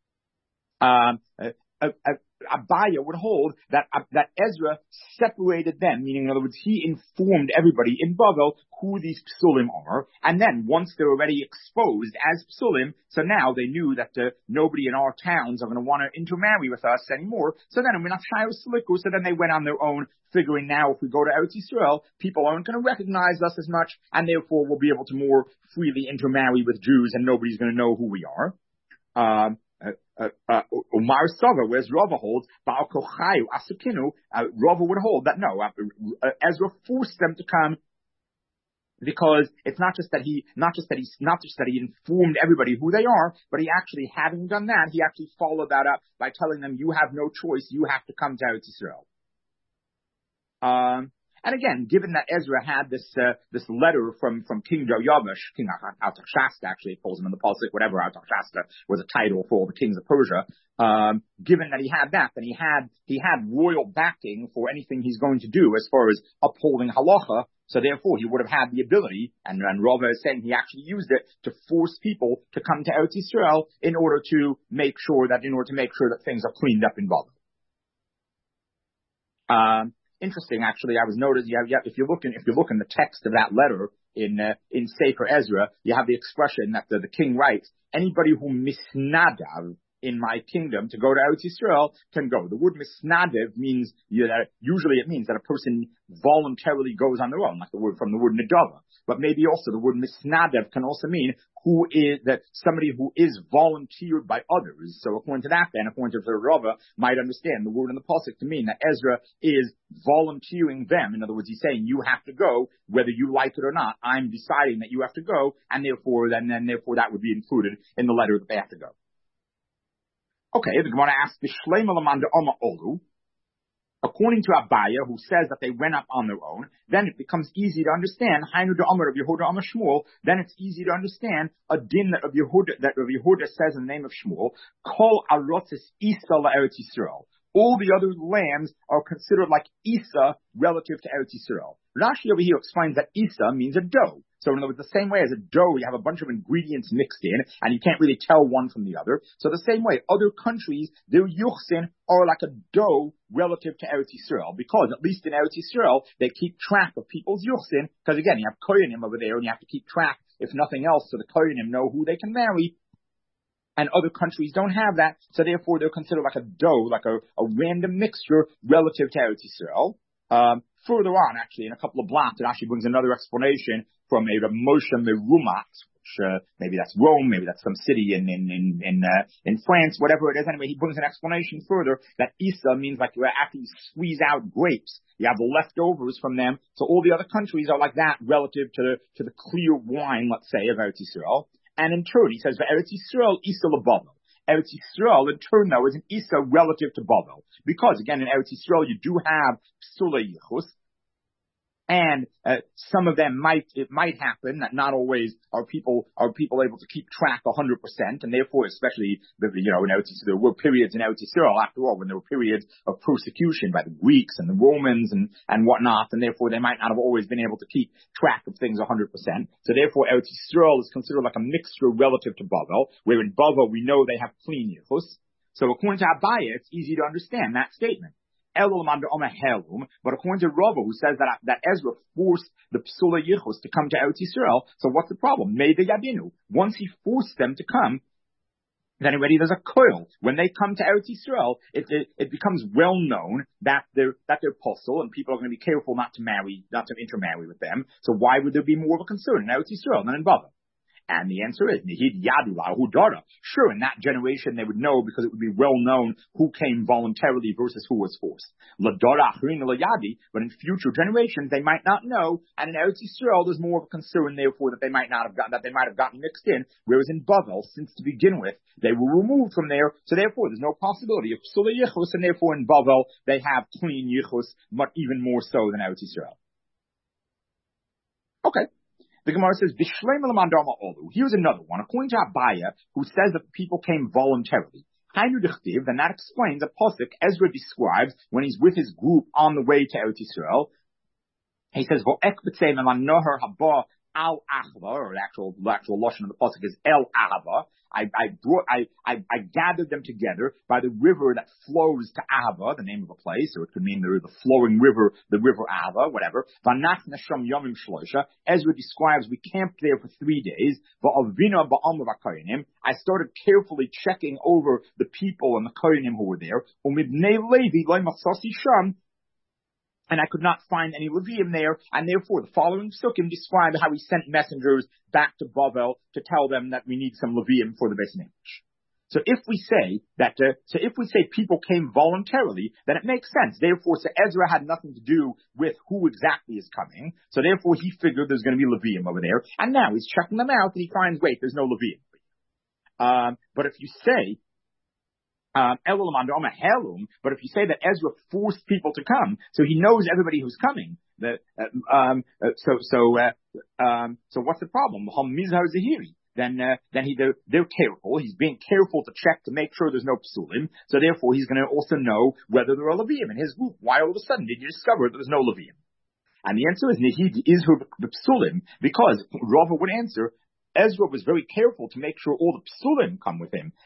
Um, Abaya would hold that uh, that Ezra separated them, meaning in other words, he informed everybody in Bavel who these psulim are, and then once they're already exposed as psulim, so now they knew that uh, nobody in our towns are going to want to intermarry with us anymore. So then we're not shayos sliku. So then they went on their own, figuring now if we go to Eretz Yisrael, people aren't going to recognize us as much, and therefore we'll be able to more freely intermarry with Jews, and nobody's going to know who we are. Um, Uh, uh, uh, Umar Sava, whereas Rava holds, Baal Kochayu Asukinu, uh, Rava would hold that no, uh, uh, Ezra forced them to come, because it's not just that he, not just that he's, not just that he informed everybody who they are, but he actually, having done that, he actually followed that up by telling them, you have no choice, you have to come to Eretz Yisrael. Um, And again, given that Ezra had this uh, this letter from, from King Darius, King Artaxerxes, actually, it calls him in the Pasuk, whatever, Artaxerxes was a title for all the kings of Persia. Um, given that he had that, then he had he had royal backing for anything he's going to do as far as upholding halacha. So therefore, he would have had the ability, and, and Rava is saying he actually used it to force people to come to Eretz Yisrael in order to make sure that in order to make sure that things are cleaned up in Bavel. Um. Interesting, actually. I was noticed. You have, you have, if you look in, if you look in the text of that letter in uh, in Sefer Ezra, you have the expression that the, the king writes: "Anybody who misnadav in my kingdom to go to Eretz Yisrael can go." The word misnadav means you know, usually it means that a person voluntarily goes on their own, like the word from the word nadava. But maybe also the word misnadav can also mean who is that somebody who is volunteered by others. So according to that, then according to Rava, might understand the word in the pasuk to mean that Ezra is volunteering them. In other words, he's saying you have to go, whether you like it or not. I'm deciding that you have to go, and therefore, then, then therefore that would be included in the letter that they have to go. Okay, the Gemara asks, "B'shleima l'man de'ama olu." According to Abaya, who says that they went up on their own, then it becomes easy to understand. Hainu de'amar of Yehuda Amar Shmuel. Then it's easy to understand a din that of Yehuda that of Yehuda says in the name of Shmuel. Kol arotzes isa la'eretz Yisrael. All the other lands are considered like Isa relative to Eretz Yisrael. Rashi over here explains that Isa means a dough. So in other words, the same way as a dough, you have a bunch of ingredients mixed in, and you can't really tell one from the other. So the same way, other countries, their yuchsin are like a dough relative to Eretz Yisrael, because at least in Eretz Yisrael, they keep track of people's yuchsin, because again, you have koyanim over there, and you have to keep track, if nothing else, so the koyanim know who they can marry. And other countries don't have that, so therefore they're considered like a dough, like a, a random mixture relative to Eretz Yisrael. Um, further on, actually, in a couple of blocks, it actually brings another explanation from a Rav Moshe Merumat, which uh, maybe that's Rome, maybe that's some city in in in in, uh, in France, whatever it is. Anyway, he brings an explanation further that Isa means like you actually squeeze out grapes. You have the leftovers from them, so all the other countries are like that relative to the to the clear wine, let's say, of Eretz Yisrael. And in turn, he says, Eretz Yisrael, Isa leBavel. Eretz Yisrael, in turn, though, is an Isa relative to Bavel. Because, again, in Eretz Yisrael, you do have Psulei Yichus. And uh, some of them might, it might happen that not always are people, are people able to keep track one hundred percent. And therefore, especially, the, you know, in Eretz Yisrael, there were periods in Eretz Yisrael, after all, when there were periods of persecution by the Greeks and the Romans and, and whatnot. And therefore, they might not have always been able to keep track of things one hundred percent. So therefore, Eretz Yisrael is considered like a mixture relative to Bavel, where in Bavel, we know they have clean Yichus. So according to Abaye, it's easy to understand that statement. But according to Rava, who says that that Ezra forced the Psulei Yichus to come to Eretz Yisrael, so what's the problem? Maybe Yabinu. Once he forced them to come, then already there's a coil. When they come to Eretz Yisrael, it, it, it becomes well known that they're that they're posel, and people are going to be careful not to marry, not to intermarry with them. So why would there be more of a concern in Eretz Yisrael than in Bava? And the answer is, Nihid Yadu Lahu Dara. Sure, in that generation they would know because it would be well known who came voluntarily versus who was forced. Ladara Achrin Yadi, but in future generations they might not know, and in Eretz Yisrael there's more of a concern, therefore, that they might not have gotten, that they might have gotten mixed in, whereas in Bavel, since to begin with, they were removed from there, so therefore there's no possibility of Psulei Yichus, and therefore in Bavel they have clean Yichus, but even more so than Eretz Yisrael. Okay. The Gemara says, here's another one. According to Abaye, who says that people came voluntarily. Then that explains a pasuk Ezra describes when he's with his group on the way to Eretz Yisrael. He says, Al Achva, or the actual, the actual lashon of the pasuk is El Ahava. I, I brought, I, I, I gathered them together by the river that flows to Ahava, the name of a place, or it could mean the, the flowing river, the river Ahava, whatever. Vanach Nasham Yomim Shloisha. Ezra describes we camped there for three days. Va'avina ba'am v'akayinim. I started carefully checking over the people and the koyanim who were there. Umibnei Levi loy matzasi sham. And I could not find any Levium there, and therefore the following psukim describe how he sent messengers back to Bavel to tell them that we need some Levium for the Beis Mikdash. So if we say that, uh, so if we say people came voluntarily, then it makes sense. Therefore, so Ezra had nothing to do with who exactly is coming. So therefore, he figured there's going to be Levium over there, and now he's checking them out, and he finds, wait, there's no Levium. Um, but if you say Um, but if you say that Ezra forced people to come, so he knows everybody who's coming, that, uh, um, uh, so, so, uh, um, so what's the problem? Then, uh, then he, they're, they're careful. He's being careful to check to make sure there's no psulim. So therefore he's going to also know whether there are Levium in his group. Why all of a sudden did you discover that there's no Levium? And the answer is, Nihid is the psulim, because Rava would answer, Ezra was very careful to make sure all the psulim come with him.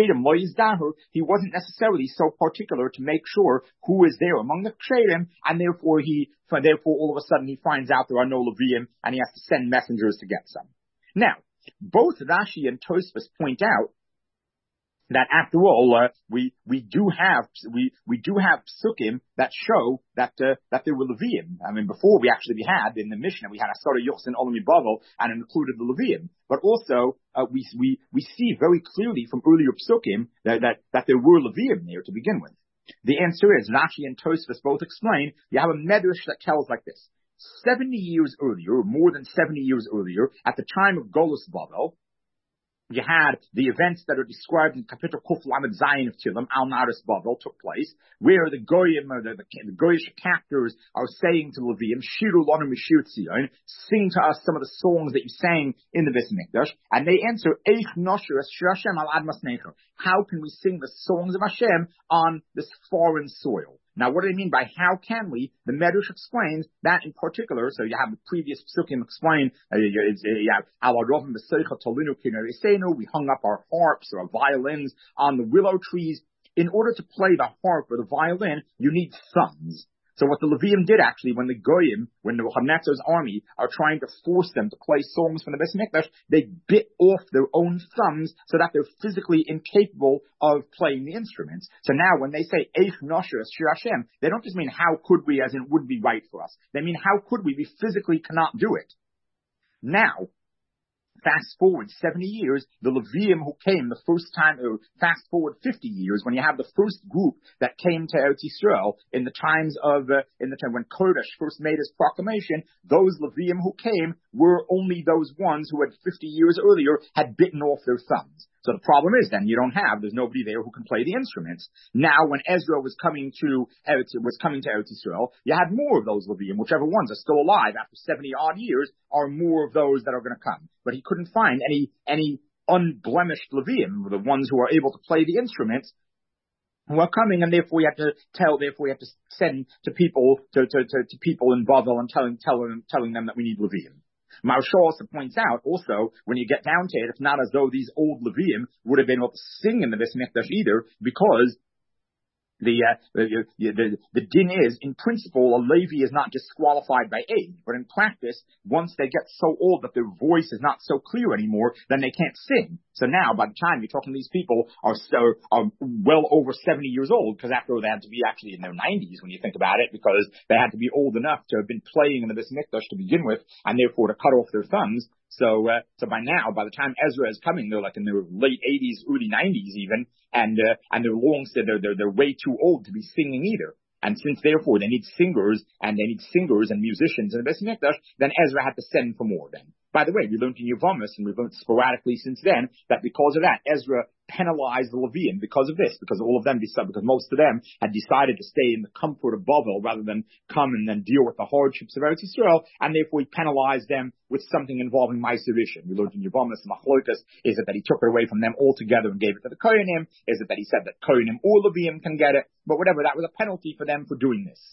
He wasn't necessarily so particular to make sure who is there among the kshedim, and therefore he, therefore all of a sudden he finds out there are no Levium, and he has to send messengers to get some. Now, both Rashi and Tosfos point out that after all, uh, we, we do have, we, we do have psukim that show that, uh, that there were Levium. I mean, before we actually had, in the Mishnah, we had Asara Yochsin Olami Bavel, and it included the Levium. But also, uh, we, we, we see very clearly from earlier psukim that, that, that there were Levium there to begin with. The answer is, Rashi and Tosfos both explain, you have a medrash that tells like this. seventy years earlier, more than seventy years earlier, at the time of Golus Bavel, you had the events that are described in Kapitel Kuf Lamed Zayin of Tilim, Al Naris Bavel, took place, where the Goyim, or the, the, the Goyish captors are saying to Levium, Shiru Lanu Mishir Tzion, sing to us some of the songs that you sang in the Beis Mikdash, and they answer, Eich Nosher Es Shir Hashem Al Admas Necher. How can we sing the songs of Hashem on this foreign soil? Now, what do they mean by how can we? The Medrash explains that in particular. So you have the previous psukim explain. Uh, you, you have Alarovim B'Seicha Tolinu Kinerisenu. We hung up our harps or our violins on the willow trees. In order to play the harp or the violin, you need thumbs. So what the Levium did actually, when the Goyim, when the Nebuchadnezzar's army are trying to force them to play songs from the Beis Mikdash, they bit off their own thumbs so that they're physically incapable of playing the instruments. So now when they say, Eich Nosher Es Shir Hashem, they don't just mean how could we, as in it would be right for us. They mean how could we, we physically cannot do it. Now, fast forward seventy years, the Levium who came the first time, or fast forward fifty years, when you have the first group that came to Eretz Yisrael in the times of, uh, in the time when Kodesh first made his proclamation, those Levium who came were only those ones who had fifty years earlier had bitten off their thumbs. So the problem is then you don't have, there's nobody there who can play the instruments. Now when Ezra was coming to Eretz, was coming to Eretz Yisrael, you had more of those Levium, whichever ones are still alive after seventy odd years are more of those that are going to come. But he couldn't find any, any unblemished Levium, the ones who are able to play the instruments, who are coming, and therefore you have to tell, therefore you have to send to people, to, to, to, to people in Bavel and telling, telling, telling them that we need Levium. Maharsha also points out, also, when you get down to it, it's not as though these old Levium would have been able to sing in the Beis Mikdash either, because the, uh, the, the, the din is, in principle, a Levi is not disqualified by age, but in practice, once they get so old that their voice is not so clear anymore, then they can't sing. So now, by the time you're talking to these people are, so, are well over seventy years old, because after all, they had to be actually in their nineties when you think about it, because they had to be old enough to have been playing in the Beis Mikdash to begin with, and therefore to cut off their thumbs. So, uh, so by now, by the time Ezra is coming, they're like in their late eighties, early nineties even, and, uh, and they're long, they're, they're, they're way too old to be singing either. And since therefore they need singers, and they need singers and musicians in the Beis Mikdash, then Ezra had to send for more then. By the way, we learned in Yevamos, and we've learned sporadically since then, that because of that, Ezra penalized the Levium because of this, because all of them decided, because most of them had decided to stay in the comfort of Bavel rather than come and then deal with the hardships of Eretz Yisrael, and therefore he penalized them with something involving Ma'aser Rishon. We learned in Yevamos, Machlokas, is it that he took it away from them altogether and gave it to the Kohanim? Is it that he said that Kohanim or Levium can get it? But whatever, that was a penalty for them for doing this.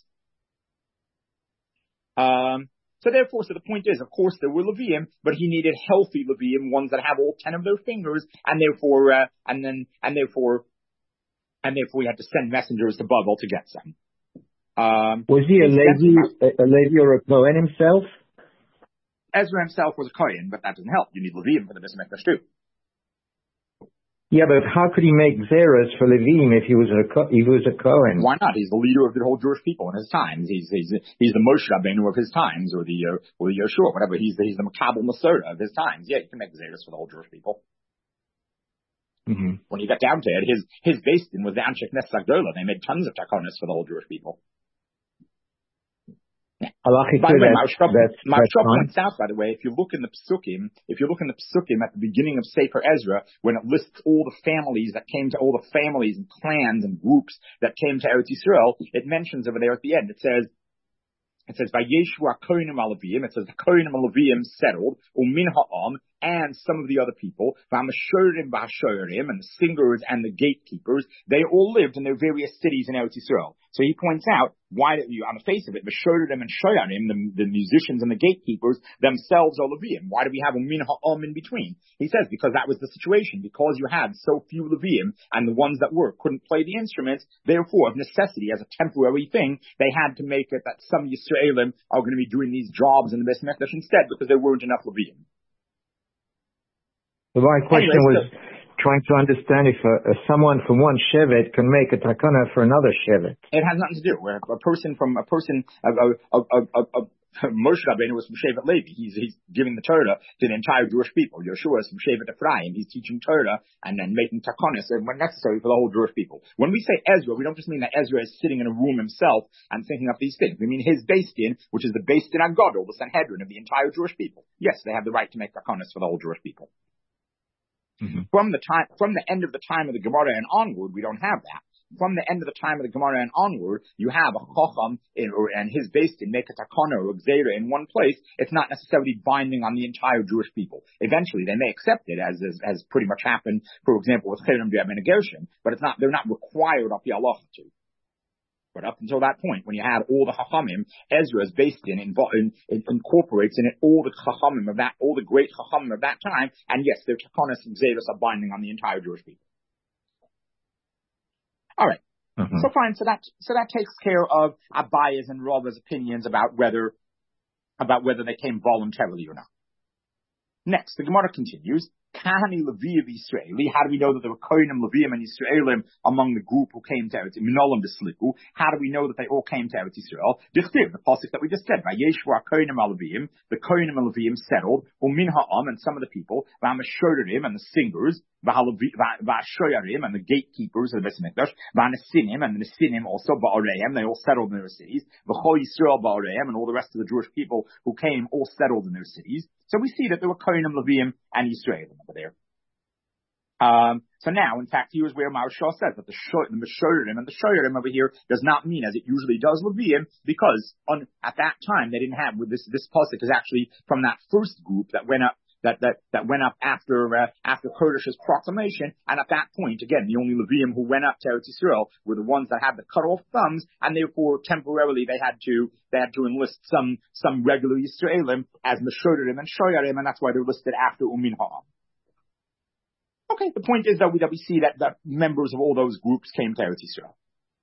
Um, So therefore, so the point is, of course, there were Levium, but he needed healthy Levium, ones that have all ten of their fingers, and therefore, uh, and then, and therefore, and therefore, he had to send messengers to Bavel to get some. Um, was he a Levi, a Levi or a Kohen himself? Ezra himself was a Kohen, but that doesn't help. You need Levium for the Beis Mikdash too. Yeah, but how could he make Zeros for Levim if he was a he was a Kohen? Why not? He's the leader of the whole Jewish people in his times. He's he's he's the Moshe Rabbeinu of his times, or the uh, or the Yeshua, whatever. He's the, he's the Makabel Masora of his times. Yeah, you can make Zeros for the whole Jewish people. Mm-hmm. When you get down to it, his his Beis Din was the Anshe Knesset Agdola. They made tons of takonis for the whole Jewish people. Yeah. By the way, Maharsha points out, by the way, if you look in the Psukim, if you look in the Psukim at the beginning of Sefer Ezra, when it lists all the families that came to, all the families and clans and groups that came to Eretz Yisrael, it mentions over there at the end, it says, it says, Vayeshu HaKohanim HaLeviim, it says, the Kohanim HaLeviim settled, Umin Ha'am, and some of the other people, V'Hamashorim V'Hashorim, and the singers and the gatekeepers, they all lived in their various cities in Eretz Yisrael. So he points out, why, on the face of it, V'Shorim and Shoyarim, the, the musicians and the gatekeepers, themselves are Leviim. Why do we have Umin Ha'am in between? He says, because that was the situation, because you had so few Leviim, and the ones that were couldn't play the instruments, therefore, of necessity, as a temporary thing, they had to make it that some Yisraelim are going to be doing these jobs in the Beis Mikdash instead, because there weren't enough Leviim. So my question anyway, was so, trying to understand if uh, uh, someone from one shevet can make a takana for another shevet. It has nothing to do. Where a person from a person, a, a, a, a, a, a Moshe Rabbeinu was from Shevet Levi. He's he's giving the Torah to the entire Jewish people. Yeshua is from Shevet Ephraim. He's teaching Torah and then making takonis when necessary for the whole Jewish people. When we say Ezra, we don't just mean that Ezra is sitting in a room himself and thinking up these things. We mean his Beis Din, which is the Beis Din HaGadol, the Sanhedrin of the entire Jewish people. Yes, they have the right to make takonis for the whole Jewish people. Mm-hmm. From the time, from the end of the time of the Gemara and onward, we don't have that. From the end of the time of the Gemara and onward, you have a Chacham in, or, and his based in make a takana or Gzeira in one place. It's not necessarily binding on the entire Jewish people. Eventually, they may accept it, as as, as pretty much happened, for example, with Cherem Jeb and Gershon, but it's not. They're not required of the Allah to. But up until that point, when you had all the Chachamim, Ezra is based in, in, in, incorporates in it all the Chachamim of that, all the great Chachamim of that time, and yes, their Takanas and Gzeiros are binding on the entire Jewish people. All right. Mm-hmm. So fine. So that so that takes care of Abaya's and Rava's opinions about whether about whether they came voluntarily or not. Next, the Gemara continues. Kahani Leviav Yisraeli. How do we know that there were Kohanim, Leviim, and Yisraelim among the group who came to Eretz Minolam B'Sliku? How do we know that they all came to Eretz Yisrael? Dichtiv, the pasuk that we just said, Vayeshvu Kohanim Leviim, the Kohanim and Leviim settled, Umin Ha'am, and some of the people, V'Amashorim and the singers, V'Ashoyarim and the gatekeepers of the Beis Hamikdash, V'Anesinim and the Nesinim also Ba'areim, they all settled in their cities, V'Chol Yisrael Ba'areim, and all the rest of the Jewish people who came all settled in their cities. So we see that there were Kohanim, Leviim, and Yisraelim over there. Um, so now, in fact, here's where Maharsha says that the Meshorim and the Shoyarim over here does not mean, as it usually does, Leviim, because on, at that time they didn't have, with this, this pasuk is actually from that first group that went up, that, that, that went up after, uh, after Kodesh's proclamation, and at that point, again, the only Leviim who went up to Eretz Yisrael were the ones that had the cut off thumbs, and therefore, temporarily, they had to, they had to enlist some, some regular Yisraelim as Meshorim and Shoyarim, and that's why they're listed after Umin Ha'am. Okay, the point is that we, that we see that, that members of all those groups came to Eretz Yisrael.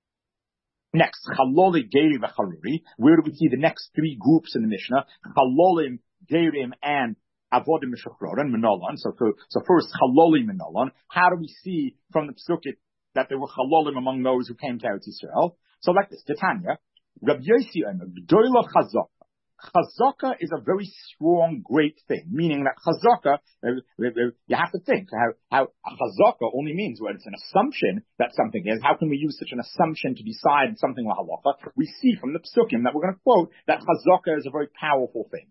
Next, Chaloli, Geri, V'Charuri. Where do we see the next three groups in the Mishnah? Chalolim, Gerim, and Avodim Meshachrorim, Menolan. So, so first, Chalolim, Menolan. How do we see from the Psukit that there were Chalolim among those who came to Eretz Yisrael? So like this, Titania, Rabbi Yossi Omer, Gdoila Chazaka. Chazaka is a very strong, great thing, meaning that chazaka, you have to think how, how chazaka only means when it's an assumption that something is. How can we use such an assumption to decide something like halacha? We see from the psukim that we're going to quote that chazaka is a very powerful thing.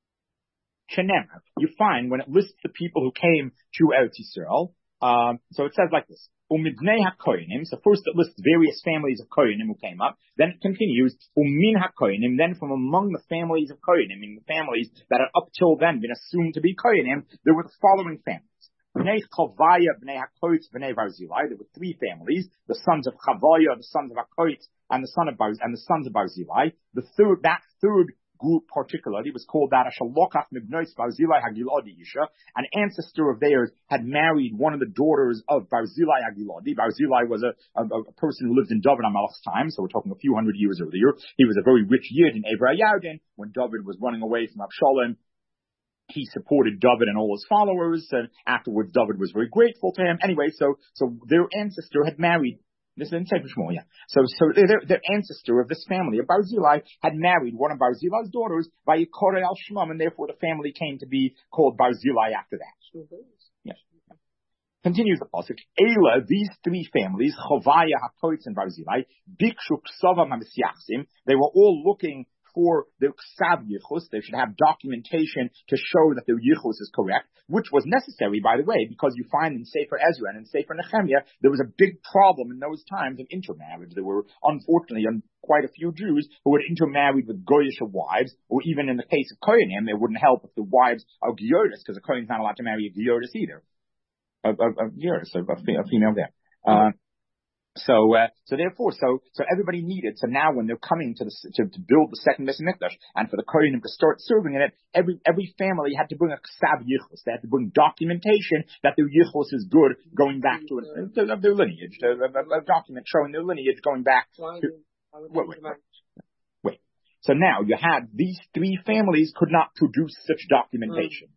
Shenem, you find when it lists the people who came to Eretz Yisrael, um, so it says like this. Umidnei HaKoyanim, so first it lists various families of Koyanim who came up, then it continues, Umin HaKoyanim, then from among the families of Koyanim, meaning the families that had up till then been assumed to be Koyanim, there were the following families. Bnei Chavaya, Bnei HaKoitz, Bnei Barzilai, there were three families, the sons of Chavaya, the sons of HaKoitz, and the son of Bar, and the sons of Barzilai. The third, that third group particularly was called that Ashalokach Mibnois Barzilai Hagiladi Yisha. An ancestor of theirs had married one of the daughters of Barzilai Hagiladi. Barzilai was a, a, a person who lived in David HaMelech's time, so we're talking a few hundred years earlier. He was a very rich Yid in Eivra Yardin. When David was running away from Absalom, he supported David and all his followers, and afterwards David was very grateful to him. Anyway, so so their ancestor had married. This is in Sefer Shmuel, yeah. So, so their, their ancestor of this family of Barzilai had married one of Barzilai's daughters by Yikorei al Shmam, and therefore the family came to be called Barzilai after that. Yeah. Continues the pasuk. Eila, these three families, Chavaya, HaKoitz, and Barzilai, Bikshu Ksavam HaMesyachsim, they were all looking for their Ksav Yichus. They should have documentation to show that their Yichus is correct, which was necessary, by the way, because you find in Sefer Ezra and in Sefer Nehemiah, there was a big problem in those times of intermarriage. There were, unfortunately, quite a few Jews who had intermarried with Goyish wives, or even in the case of Kohanim, it wouldn't help if the wives are Gioris, because a Kohen's not allowed to marry a Gioris either. A, a, a Gioris, a, a female there. Uh, So, uh, so therefore, so, so everybody needed, so now when they're coming to the, to, to build the second Beis Hamikdash, and for the Kohanim to start serving in it, every, every family had to bring a Ksav Yichus. They had to bring documentation that their Yichus is good going back to, to, to their lineage, to a, a document showing their lineage going back to, wait, wait, wait, wait. So now you had these three families could not produce such documentation.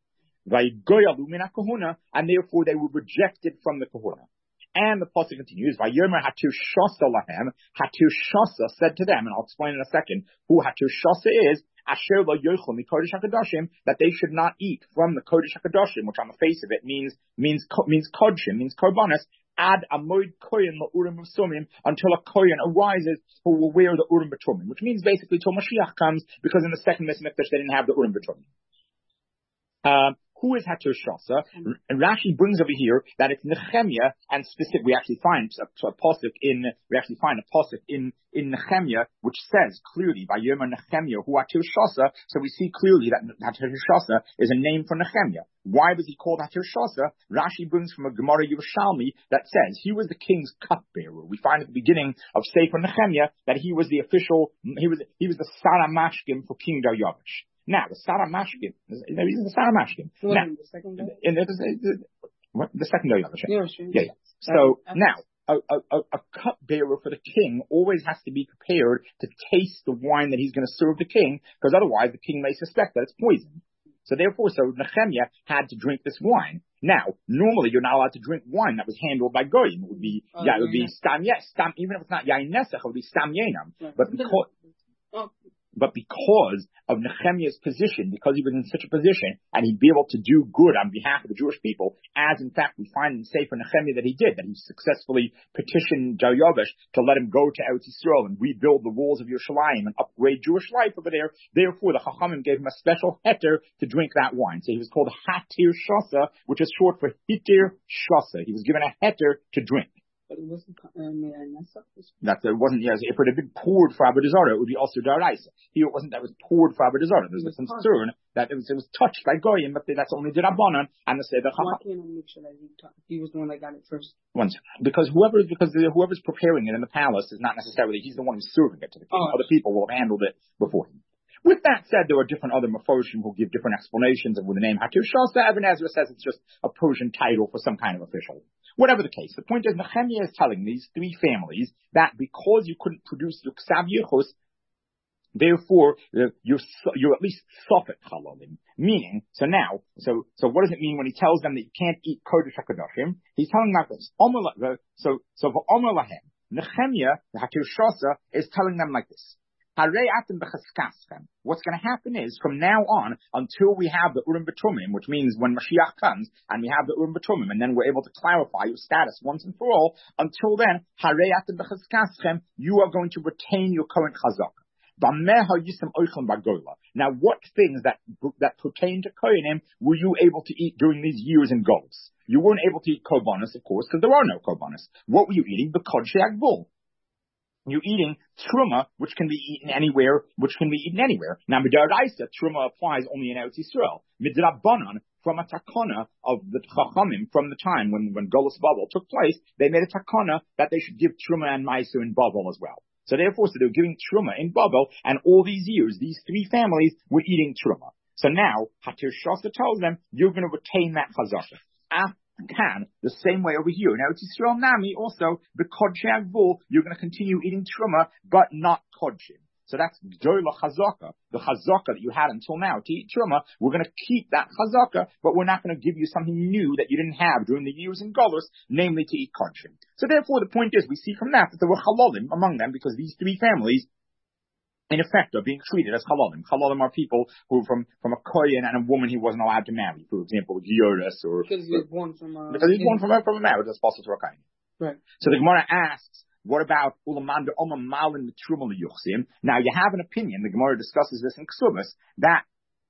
And therefore they were rejected from the Kahuna. And the pasuk continues, Vayomer Hatu Shasa lahem, Hatu Shasa said to them, and I'll explain in a second who Hatu Shasa is, Asher lo yochel mi Kodesh HaKadoshim, that they should not eat from the Kodesh HaKadoshim, which on the face of it means, means, means Kodshim, means Korbanos, ad amoid koyin la'urim v'sumim, until a koyin arises who will wear the urim v'tumim, which means basically till Mashiach comes, because in the second Beis Hamikdash they didn't have the urim v'tumim. Um, who is Hatir Shasa? And Rashi brings over here that it's Nehemiah, and specific, we actually find a, a pasuk in, we actually find a pasuk in, in Nehemiah, which says clearly, by Yoma Nehemiah, who Hatir Shasa, so we see clearly that Hatir Shasa is a name for Nehemiah. Why was he called Hatir Shasa? Rashi brings from a Gemara Yerushalmi that says he was the king's cupbearer. We find at the beginning of Sefer Nehemiah that he was the official, he was, he was the Sara Mashkim for King Daryavish. Now, the Sara Mashkim, he's the Sara Mashkim. Now, the second in the, the, what, the second Daryavish. Yeah, sure. Yeah, yeah. So, now, a, a, a cupbearer for the king always has to be prepared to taste the wine that he's going to serve the king, because otherwise the king may suspect that it's poison. So therefore, so Nehemiah had to drink this wine. Now, normally you're not allowed to drink wine that was handled by goyim. It would be, oh, yeah, it would be stam, yes, stam, even if it's not yain nesach, it would be stam yenam. Right. But because, oh. But because of Nehemiah's position, because he was in such a position, and he'd be able to do good on behalf of the Jewish people, as in fact we find in Sefer Nehemiah that he did, that he successfully petitioned Daryavish to let him go to Eretz Yisrael and rebuild the walls of Yerushalayim and upgrade Jewish life over there. Therefore, the Chachamim gave him a special heter to drink that wine. So he was called Hatir Shasa, which is short for Hitir Shasa. He was given a heter to drink. But it wasn't, um, that it wasn't, yes, if it had been poured for Avodah Zarah, it would be also Daraisa. Here it wasn't that it was poured for Avodah Zarah. There's a concern that it was, it was touched by Goyim, but that's only the Rabbanan and the Seder Chacham. Why can't I make sure that he, t- he was the one that got it first? Once, because whoever, because the, whoever's preparing it in the palace is not necessarily, he's the one who's serving it to the king. Oh. Other people will have handled it before him. With that said, there are different other Meforshim who give different explanations of the name Hatir Shasa. Ibn Ezra says it's just a Persian title for some kind of official. Whatever the case, the point is Nehemiah is telling these three families that because you couldn't produce your Ksav Yichus, therefore uh, you're you're at least Sofet Chalalim. Meaning, so now, so so what does it mean when he tells them that you can't eat Kodesh HaKadoshim? He's telling them like this. So so for Omer Lahem, Nehemiah, the Hatir Shasa, is telling them like this. What's going to happen is, from now on, until we have the Urim B'Tumim, which means when Mashiach comes, and we have the Urim B'Tumim, and then we're able to clarify your status once and for all, until then, you are going to retain your current chazakah. Now, what things that that pertain to Kohanim were you able to eat during these years in Golus? You weren't able to eat korbanos, of course, because there are no korbanos. What were you eating? The Kodshei Agvul. You're eating truma, which can be eaten anywhere, which can be eaten anywhere. Now, midaraisa, truma applies only in Eretz Yisrael. Midrabanan, from a takana of the Chachamim, from the time when, when Golus Babel took place, they made a takana that they should give truma and maisu in Babel as well. So therefore, so they were giving truma in Babel, and all these years, these three families were eating truma. So now, Hatir Shasa tells them, you're going to retain that chazakah. Can, the same way over here. Now, it's Yisrael Nami also, the Kodshei Agvul, you're going to continue eating Truma, but not Kodshim. So that's Gdola Chazaka, the Chazaka that you had until now to eat Truma. We're going to keep that Chazaka, but we're not going to give you something new that you didn't have during the years in Golus, namely to eat Kodshim. So therefore, the point is, we see from that that there were Halalim among them, because these three families, in effect, are being treated as halalim. Halalim are people who, from from a kohen and a woman he wasn't allowed to marry. For example, Gioris or because he was born from a because he's born from a from a marriage that's possible to a kohen. Right. So the Gemara asks, what about ulamanda omam malin mitruma liyuchsim? Now you have an opinion. The Gemara discusses this in Ksubas that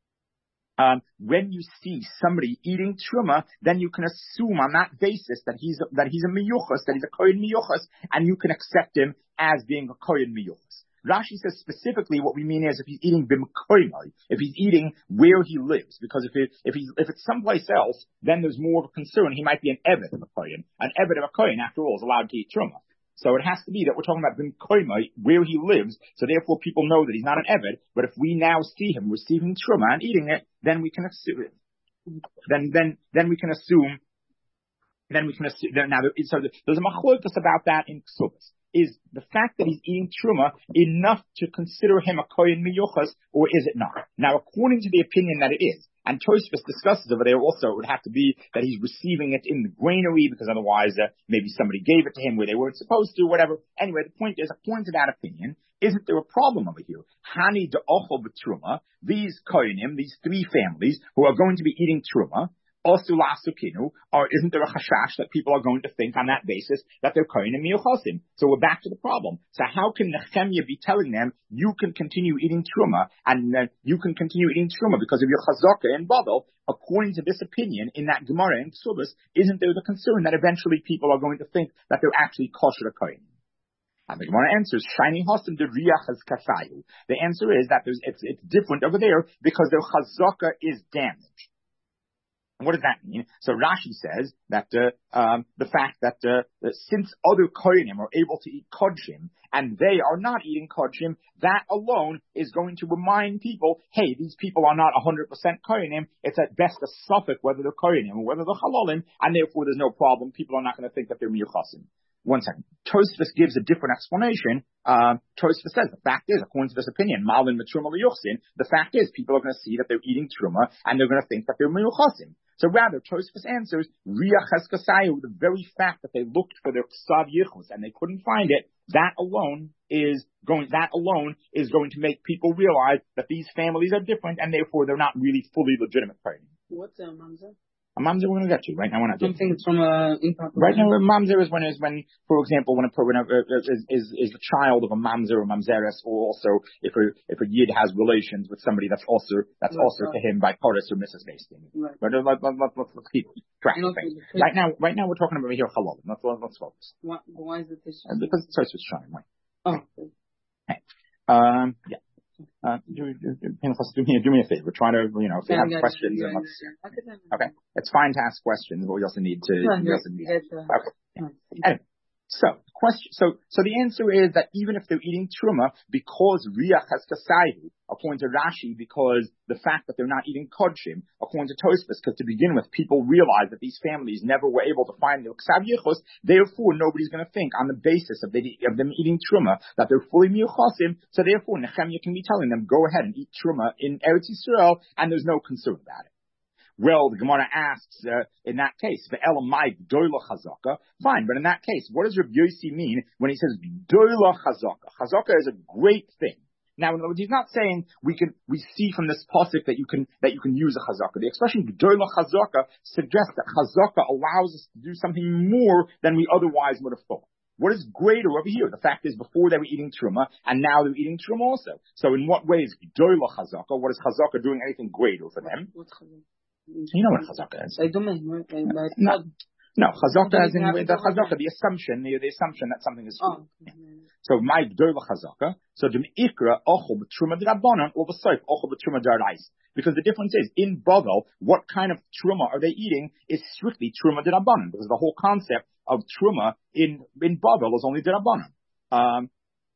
um, when you see somebody eating truma, then you can assume on that basis that he's a, that he's a miyuchas, that he's a kohen miyuchas, and you can accept him as being a kohen miyuchas. Rashi says specifically what we mean is if he's eating b'mkoimai, if he's eating where he lives, because if it, if he's if it's someplace else, then there's more of a concern. He might be an eved of a kohen. An eved of a kohen, after all, is allowed to eat truma. So it has to be that we're talking about b'mkoimai, where he lives. So therefore, people know that he's not an eved. But if we now see him receiving truma and eating it, then we can assume it. Then then then we can assume. Then we can assume. Now, so there's a machlokas about that in Ksubas. Is the fact that he's eating truma enough to consider him a kohen miyuchas, or is it not? Now, according to the opinion that it is, and Tosfos discusses over there also, it would have to be that he's receiving it in the granary, because otherwise uh, maybe somebody gave it to him where they weren't supposed to, whatever. Anyway, the point is, according to that opinion, isn't there a problem over here? Hani de ochel b'truma, these kohenim, these three families who are going to be eating truma, Osu la'asukinu, or isn't there a chashash that people are going to think on that basis that they're kohenim miyuchasim? So we're back to the problem. So how can Nehemiah be telling them, you can continue eating truma, and uh, you can continue eating truma because of your chazaka in Babel? According to this opinion in that Gemara in Ksubas, isn't there the concern that eventually people are going to think that they're actually kosher kohenim? And the Gemara answers, "Shiny hosim de riach has kasayu." The answer is that there's, it's, it's different over there because their chazaka is damaged. What does that mean? So Rashi says that uh, um, the fact that, uh, that since other kohenim are able to eat kodshim and they are not eating kodshim, that alone is going to remind people, hey, these people are not one hundred percent kohenim. It's at best a suffix whether they're kohenim or whether they're halalim, and therefore there's no problem. People are not going to think that they're miyuchasim. One second. Tosfos gives a different explanation. Um, Tosfos says the fact is, according to this opinion, malin mitruma liyuchsin, the fact is people are going to see that they're eating truma and they're going to think that they're miyuchasim. So rather, Tosfos answers, riach cheskasayu, the very fact that they looked for their ksav yichus and they couldn't find it, that alone is going, that alone is going to make people realize that these families are different and therefore they're not really fully legitimate party. What's a mamzer? A mamzer we're going to get to. Right now we're not. Something from a improper. Right now, a mamzer is when is when, for example, when a when a, is, is is the child of a mamzer or mamzeres, or also if a if a yid has relations with somebody that's also that's right, also right. to him by Paris or Missus Basting. Right. But let, let, let, let's let's keep track of things. Right now, right now we're talking about here halal. Let's let's focus. Why, why is it this? Uh, because it starts with shine. Right. Oh. Okay. Hey. Um. Yeah. Uh, do, do, do, do, me, do me a favor. Try to, you know, if you yeah, have yeah, questions, yeah, and let's, yeah. Okay, it's fine to ask questions, but we also need to. Yeah, we also need, okay. Yeah. Anyway, so question. So, so the answer is that even if they're eating truma, because riach has kasayhu, according to Rashi, because the fact that they're not eating kodshim, according to Tosfos, because to begin with, people realize that these families never were able to find their ksav yichus, therefore nobody's going to think on the basis of, they, of them eating truma that they're fully miyuchasim, so therefore Nehemiah can be telling them, go ahead and eat truma in Eretz Yisrael, and there's no concern about it. Well, the Gemara asks, uh, in that case, ve'elamai gdoila chazaka. Fine, but in that case, what does Rabbi Yossi mean when he says gdoila chazaka? Chazaka is a great thing. Now, in other words, he's not saying we can, we see from this pasuk that you can, that you can use a chazaka. The expression gdoila chazaka suggests that chazaka allows us to do something more than we otherwise would have thought. What is greater over here? The fact is, before they were eating truma, and now they're eating truma also. So in what way is gdoila chazaka? What is chazaka doing anything greater for them? What's chazaka? You know what chazaka is? I don't know. No, no, chazaka as in the chazaka, the assumption, the, the assumption that something is true. Oh. Yeah. So my gdoila chazaka. So the ikra ochel b'truma d'rabbanan or b'soif ochel b'truma d'oraisa. Because the difference is in Bavel, what kind of truma are they eating is strictly truma d'rabbanan. Because the whole concept of truma in in Bavel is only d'rabbanan. Um,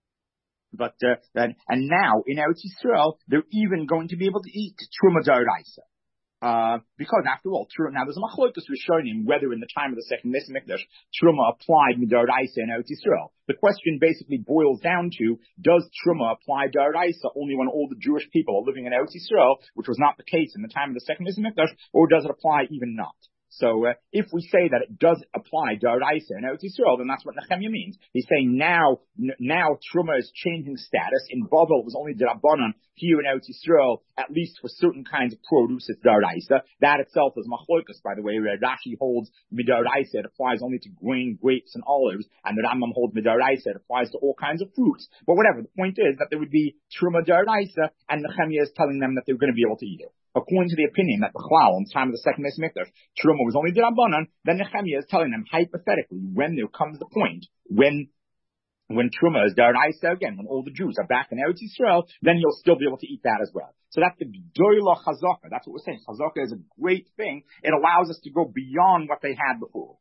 but uh, and, and now in Eretz Yisrael, they're even going to be able to eat truma d'oraisa. Uh, because after all, truma, now there's a machlokas rishonim whether in the time of the second Beis Hamikdash, truma applied midoraisa in Eretz Yisrael. The question basically boils down to, does truma apply d'oraisa only when all the Jewish people are living in Eretz Yisrael, which was not the case in the time of the second Beis Hamikdash, or does it apply even not? So uh, if we say that it does apply d'oraisa in Eretz Yisrael, then that's what Nehemiah means. He's saying now, n- now truma is changing status. In Bavel, it was only d'rabbanan. Here in Eretz Yisrael, at least for certain kinds of produce, it's d'oraisa. That itself is machlokas, by the way. Where Rashi holds midoraisa, it applies only to grain, grapes, and olives, and the Rambam holds midoraisa, it applies to all kinds of fruits. But whatever, the point is that there would be truma d'oraisa, and Nehemiah is telling them that they're going to be able to eat it. According to the opinion that the Chalal, in the time of the second Beis Hamikdash, truma was only d'rabbanan, then Nehemiah is telling them hypothetically when there comes the point when when truma is d'oraisa again, when all the Jews are back in Eretz Yisrael, then you'll still be able to eat that as well. So that's the gdoila chazaka. That's what we're saying. Chazaka is a great thing. It allows us to go beyond what they had before.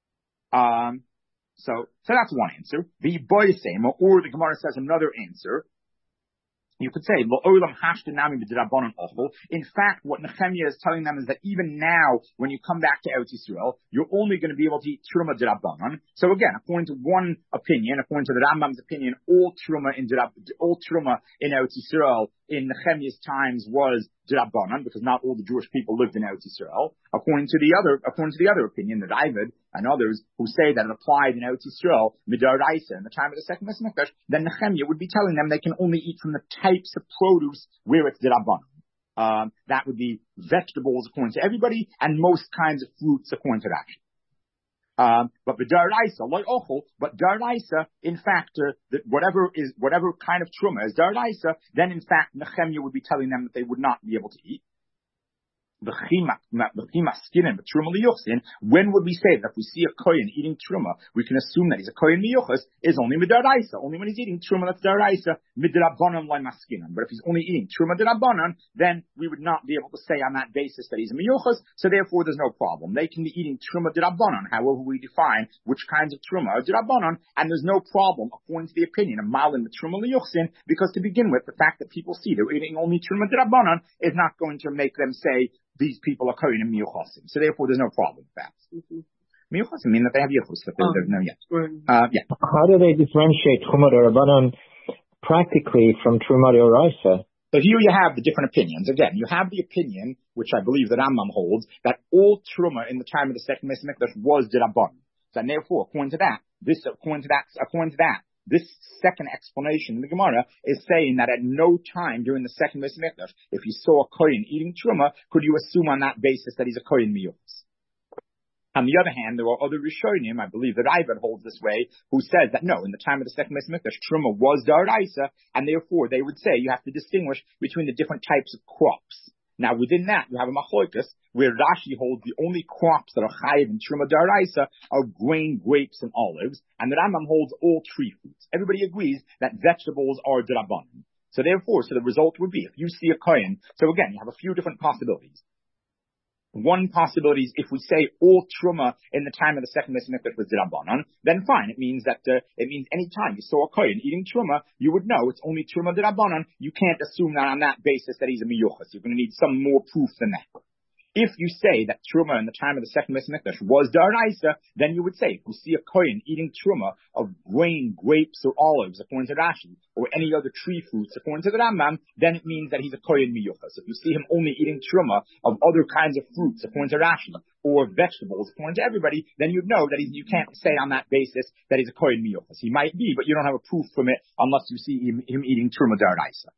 Um, so so that's one answer. The boyasem, or the Gemara says another answer. You could say, in fact, what Nehemiah is telling them is that even now, when you come back to Eretz Yisrael, you're only going to be able to eat truma d'rabbanan. So again, according to one opinion, according to the Rambam's opinion, all truma in all truma in Eretz Yisrael in Nehemiah's times was d'rabbanan, because not all the Jewish people lived in Eretz Yisrael. According to the other, according to the other opinion, the Ravid and others who say that it applied in Eretz Yisrael midoraisa in the time of the second Beis Hamikdash, then Nehemiah would be telling them they can only eat from the types of produce where it's d'rabbanan. Um, that would be vegetables according to everybody, and most kinds of fruits according to Rashi. Um, but the daraisa, like ochel, but daraisa, in fact, uh, that whatever is, whatever kind of truma is daraisa, then in fact, Nehemiah would be telling them that they would not be able to eat. When would we say that if we see a kohen eating truma, we can assume that he's a kohen miyuchas is only midaraisa, only when he's eating truma that's daraisa, midrabanan loy maskinan. But if he's only eating truma darabanan, then we would not be able to say on that basis that he's a miyuchas, so therefore there's no problem. They can be eating truma darabanan, however we define which kinds of truma are darabanan, and there's no problem according to the opinion of malin the truma liyuchsin, because to begin with, the fact that people see they're eating only truma darabanan is not going to make them say these people are kohen and miyuchasim. So therefore, there's no problem with that. Miyuchasim mean that they have yichus, that they don't know yet. Uh, yeah. How do they differentiate Truma D'Rabbanan practically from Truma D'Oraisa? So here you have the different opinions. Again, you have the opinion, which I believe that Rambam holds, that all Truma in the time of the second Beis Hamikdash was D'Rabbanan. So therefore, according to that, this, according to that, according to that, this second explanation in the Gemara is saying that at no time during the second Beis Hamikdash, if you saw a kohen eating truma, could you assume on that basis that he's a kohen miyuchas? On the other hand, there are other Rishonim, I believe that Ivan holds this way, who says that no, in the time of the second Beis Hamikdash, truma was daraisa, and therefore they would say you have to distinguish between the different types of crops. Now, within that, you have a machlokes where Rashi holds the only crops that are chayiv in truma daraisa are grain, grapes, and olives, and the Rambam holds all tree fruits. Everybody agrees that vegetables are d'Rabbanan. So therefore, so the result would be if you see a kohen. So again, you have a few different possibilities. One possibility is if we say all truma in the time of the second Beis Hamikdash was d'Rabbanan, then fine. It means that uh, it means any time you saw a kohen eating truma, you would know it's only truma d'Rabbanan. You can't assume that on that basis that he's a miyuchas. You're going to need some more proof than that. If you say that truma in the time of the second Beis Hamikdash was daraisa, then you would say if we see a kohen eating truma of grain, grapes, or olives, according to Rashi, or any other tree fruits, according to the Rambam, then it means that he's a kohen miyuchas. If you see him only eating truma of other kinds of fruits, according to Rashi, or vegetables, according to everybody, then you'd know that he's, you can't say on that basis that he's a kohen miyuchas. He might be, but you don't have a proof from it unless you see him, him eating truma daraisa.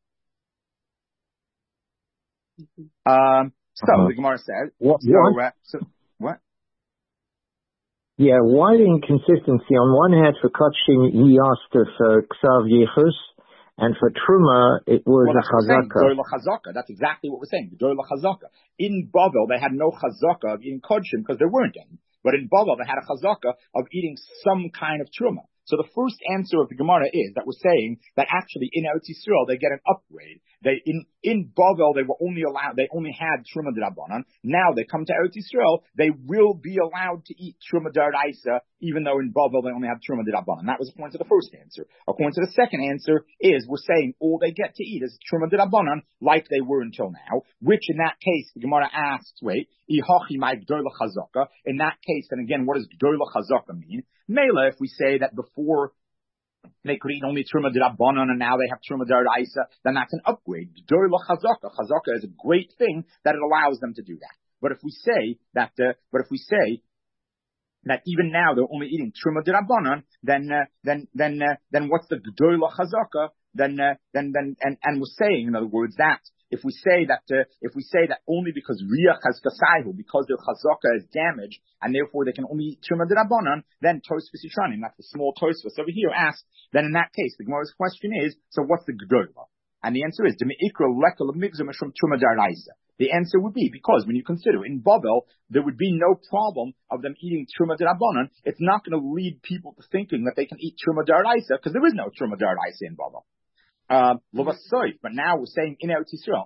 Mm-hmm. Um. So uh-huh. The Gemara says, what, so, what? Uh, so, what? Yeah, why the inconsistency? On one hand, for Kachim, he asked for Ksav Yichus, and for Truma, it was well, a Chazaka. That's exactly what we're saying, the Doila Chazaka. In Bavel, they had no Chazaka of eating Kodshim because there weren't any. But in Bavel, they had a Chazaka of eating some kind of Truma. So the first answer of the Gemara is that we're saying that actually in Eretz Yisrael they get an upgrade. They in in Bavel they were only allowed they only had truma d'Rabbanan. Now they come to Eretz Yisrael, they will be allowed to eat truma d'Oraisa, even though in Bavel they only have truma d'Rabbanan. That was according to the first answer. According to the second answer is we're saying all they get to eat is truma d'Rabbanan like they were until now. Which in that case the Gemara asks, wait, ihachi my gdola chazaka. In that case, then again, what does gdola chazaka mean? Mela, if we say that before they could eat only truma d'Rabbanan and now they have truma d'Oraisa, then that's an upgrade. Gdola chazaka. Chazaka is a great thing that it allows them to do that. But if we say that, uh, but if we say that even now they're only eating truma d'Rabbanan, then uh, then then uh, then what's the gdola chazaka? Then uh, then then and and we're saying, in other words, that if we say that uh, if we say that only because riach has kasaihu, because their chazaka is damaged and therefore they can only eat truma d'Rabbanan, then Tosfos Yisranim, that's the small Tosfos over here, asks, then in that case the Gemara's question is, so what's the gdola? And the answer is D'meikra lekal migzam from truma d'Oraisa. The answer would be because when you consider in Bavel there would be no problem of them eating truma d'Rabbanan. It's not going to lead people to thinking that they can eat truma d'Oraisa because there is no truma d'Oraisa in Bavel. Uh, but now we're saying in Eretz Yisrael,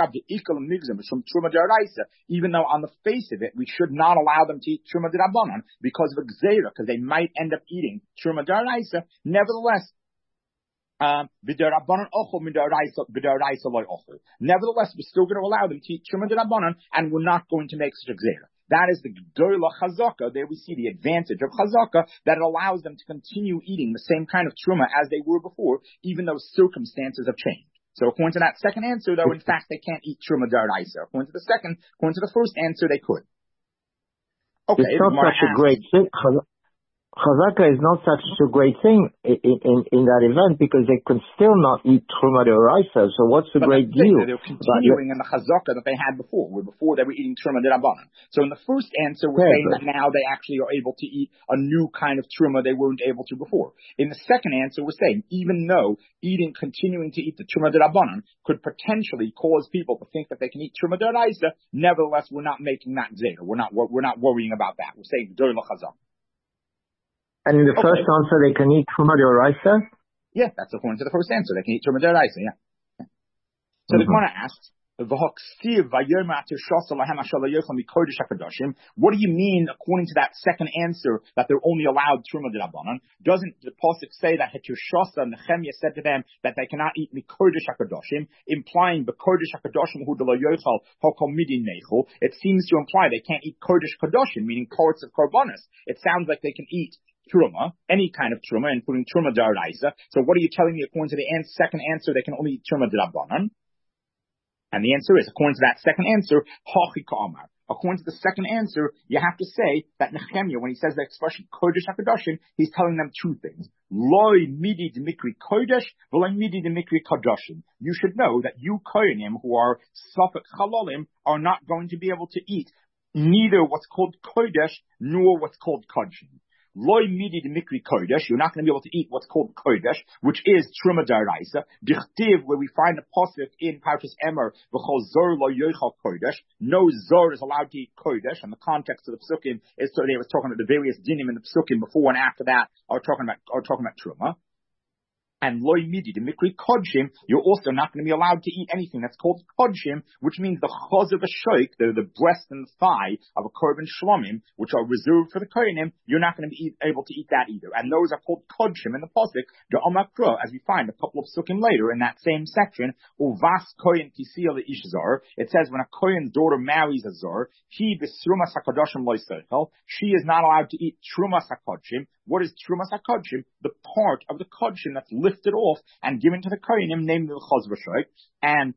even though on the face of it we should not allow them to eat truma d'Rabbanan because of a gzeira, because they might end up eating truma d'Oraisa. Nevertheless, um, nevertheless, we're still going to allow them to eat truma d'Rabbanan, and we're not going to make such a gzeira. That is the Gdola Chazaka. There we see the advantage of Chazaka, that it allows them to continue eating the same kind of truma as they were before, even though circumstances have changed. So according to that second answer, though, in fact, they can't eat truma d'Oraisa. According to the second, according to the first answer, they could. Okay. It's not such a great thing. Chazaka is not such a great thing in, in, in that event because they could still not eat Truma d'Oraisa. So what's the but great deal? They're continuing in the Chazaka that they had before, where before they were eating Truma d'Rabbanan. So in the first answer, we're yeah, saying that now they actually are able to eat a new kind of Truma they weren't able to before. In the second answer, we're saying even though eating, continuing to eat the Truma d'Rabbanan could potentially cause people to think that they can eat Truma d'Oraisa, nevertheless, we're not making that zeta. We're not we're not worrying about that. We're saying Dur l'Chazaka. And in the okay. first answer, they can eat Truma d'Oraisa? Yeah, that's according to the first answer. They can eat Truma d'Oraisa, yeah. yeah. So mm-hmm. the Gemara asks, what do you mean, according to that second answer, that they're only allowed Truma d'Rabbanan? Doesn't the pasuk say that Hetushasa and Nehemiah said to them that they cannot eat Mikodesh HaKadoshim, implying B'Kodesh HaKadoshim hu d'lo yochal hakol midin nechol? It seems to imply they can't eat Kodesh Kadoshim, meaning parts of Korbanos. It sounds like they can eat Truma, any kind of Truma, including Truma d'Oraisa. So what are you telling me according to the an- second answer, they can only eat Truma d'Rabbanan? And the answer is, according to that second answer, Hachi Ka'amar. According to the second answer, you have to say that Nehemiah, when he says the expression Kodesh HaKadoshim, he's telling them two things. Loi midi d'mikri Kodesh, v'loi midi d'mikri Kadoshim. You should know that you Kohanim, who are Safek Chalolim, are not going to be able to eat neither what's called Kodesh, nor what's called Kodshim. Loi midi d'mikri Kodesh, you're not going to be able to eat what's called Kodesh, which is Truma d'Oraisa. Dichtiv, where we find the pasuk in Parshas Emer, v'chol zor lo yochal Kodesh, no zor is allowed to eat Kodesh, and the context of the psukim is, so they was talking about the various dinim in the psukim before and after that, are talking about, are talking about Truma. And loy midi, the mikri kodshim, you're also not going to be allowed to eat anything that's called kodshim, which means the chaz of a shoik, the, the breast and the thigh of a korban shlomim, which are reserved for the kohenim, you're not going to be eat, able to eat that either. And those are called kodshim in the pasuk, the omakro, as we find a couple of sukkim later in that same section, uvas kohen kisiel the ishzar. It says when a kohen's daughter marries a zor, he bisrumas hakadoshim loy seichel, she is not allowed to eat trumas hakodshim. What is trumas hakodshim? The part of the kodshim that's lifted off and given to the kohenim, named the chaz v'shoik, and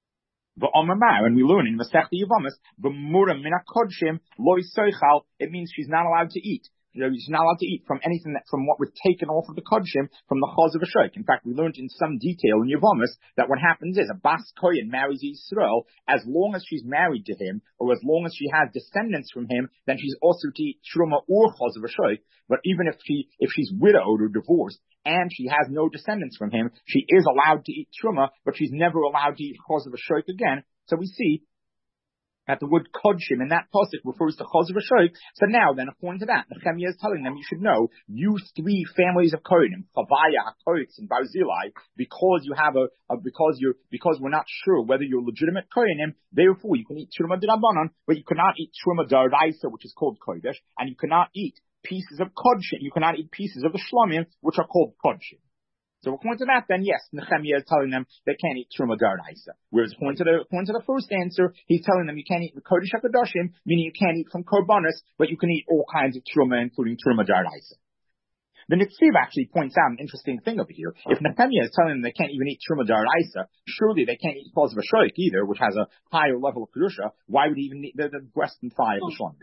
the omamar, and we learn in Masechta Yevamos, the mura min hakodshim loy seichel. It means she's not allowed to eat. You know, she's not allowed to eat from anything that, from what was taken off of the kodshim, from the chaz of a shoik. In fact, we learned in some detail in Yevamos that what happens is a bas kohen marries Yisrael, as long as she's married to him, or as long as she has descendants from him, then she's also to eat truma or chaz of a shoik. But even if she, if she's widowed or divorced, and she has no descendants from him, she is allowed to eat truma, but she's never allowed to eat chaz of a shoik again. So we see that the word kodshim in that pasuk refers to chaz v'shoik. So now, then, according to that, Nehemiah is telling them, you should know, you three families of Kohanim, Chavaya, HaKoitz, and Barzillai, because you have a, a, because you're, because we're not sure whether you're legitimate Kohanim, therefore you can eat Truma d'Rabbanan, but you cannot eat Truma d'Oraisa, which is called Kodesh, and you cannot eat pieces of Kodshim, you cannot eat pieces of the Shlomim, which are called Kodshim. So according to that, then yes, Nehemiah is telling them they can't eat Truma d'Oraisa. Whereas according to the according to the first answer, he's telling them you can't eat the Kodesh HaKadoshim, meaning you can't eat from Korbanos, but you can eat all kinds of Truma, including Truma d'Oraisa. The Netziv actually points out an interesting thing over here. If Nehemiah is telling them they can't even eat Truma d'Oraisa, surely they can't eat chaz v'shoik either, which has a higher level of Kedusha. Why would he even eat the, the breast and thigh of the Shlom?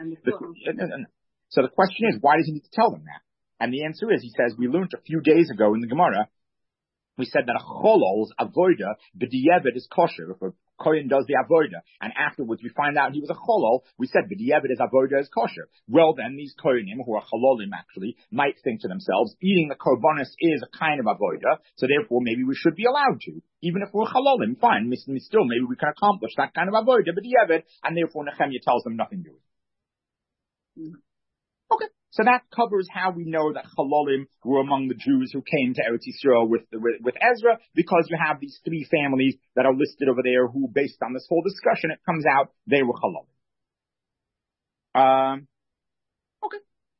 So the question is, why does he need to tell them that? And the answer is, he says, we learned a few days ago in the Gemara, we said that a cholol's avoida, b'di'evet is kosher, if a kohen does the avoida, and afterwards we find out he was a cholol, we said b'di'evet is avoida is kosher. Well then, these kohenim, who are chololim actually, might think to themselves, eating the korbanos is a kind of avoida, so therefore maybe we should be allowed to. Even if we're chololim, fine, still maybe we can accomplish that kind of avoida, b'di'evet, and therefore Nehemiah tells them nothing to do. Mm-hmm. Okay. So that covers how we know that Chalolim were among the Jews who came to Eretz Yisrael with, with, with Ezra, because you have these three families that are listed over there who, based on this whole discussion, it comes out they were Chalolim. Um, okay.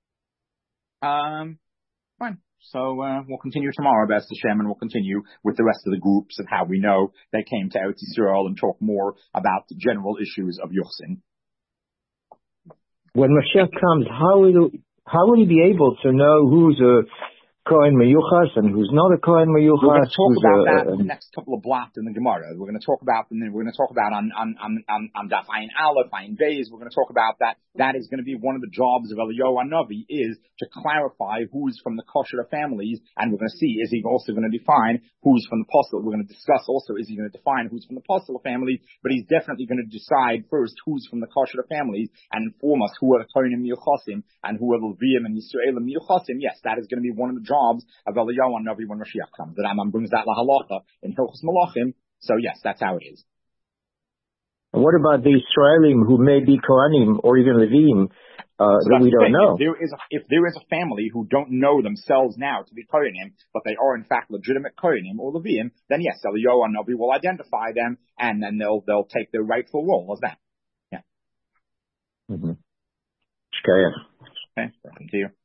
Um, fine. So, uh, we'll continue tomorrow, B'ez Hashem, and we'll continue with the rest of the groups of how we know they came to Eretz Yisrael and talk more about the general issues of Yochsin. When Mashiach comes, how will How will he be able to know who's a Kohen Meyuchas and who's not a Kohen Meyuchas? We're going to talk about a, that in the next couple of blocks in the Gemara. We're going to talk about, and then we're going to talk about on on on on, on Daf Ayin Aleph, Ayin Beis. We're going to talk about that. That is going to be one of the jobs of Eliyahu Hanavi, is to clarify who's from the kosher families, and we're going to see, is he also going to define who's from the posel? We're going to discuss also, is he going to define who's from the posel family? But he's definitely going to decide first who's from the kosher families and inform us who are the Kohanim Miyuchasim and who are the Levim and Yisrael Miyuchasim. Yes, that is going to be one of the jobs of Eliyahu Hanavi when Mashiach comes. The Rambam brings that lahalacha in Hilchos Malachim. So yes, that's how it is. And what about the Israelim who may be Kohanim or even Levim uh, so that we don't thing. know? If there, is a, if there is a family who don't know themselves now to be Kohanim, but they are in fact legitimate Kohanim or Levim, then yes, Eliyahu Hanavi will identify them, and then they'll they'll take their rightful role as that. Yeah. Mm-hmm. Okay. Okay. Thank you.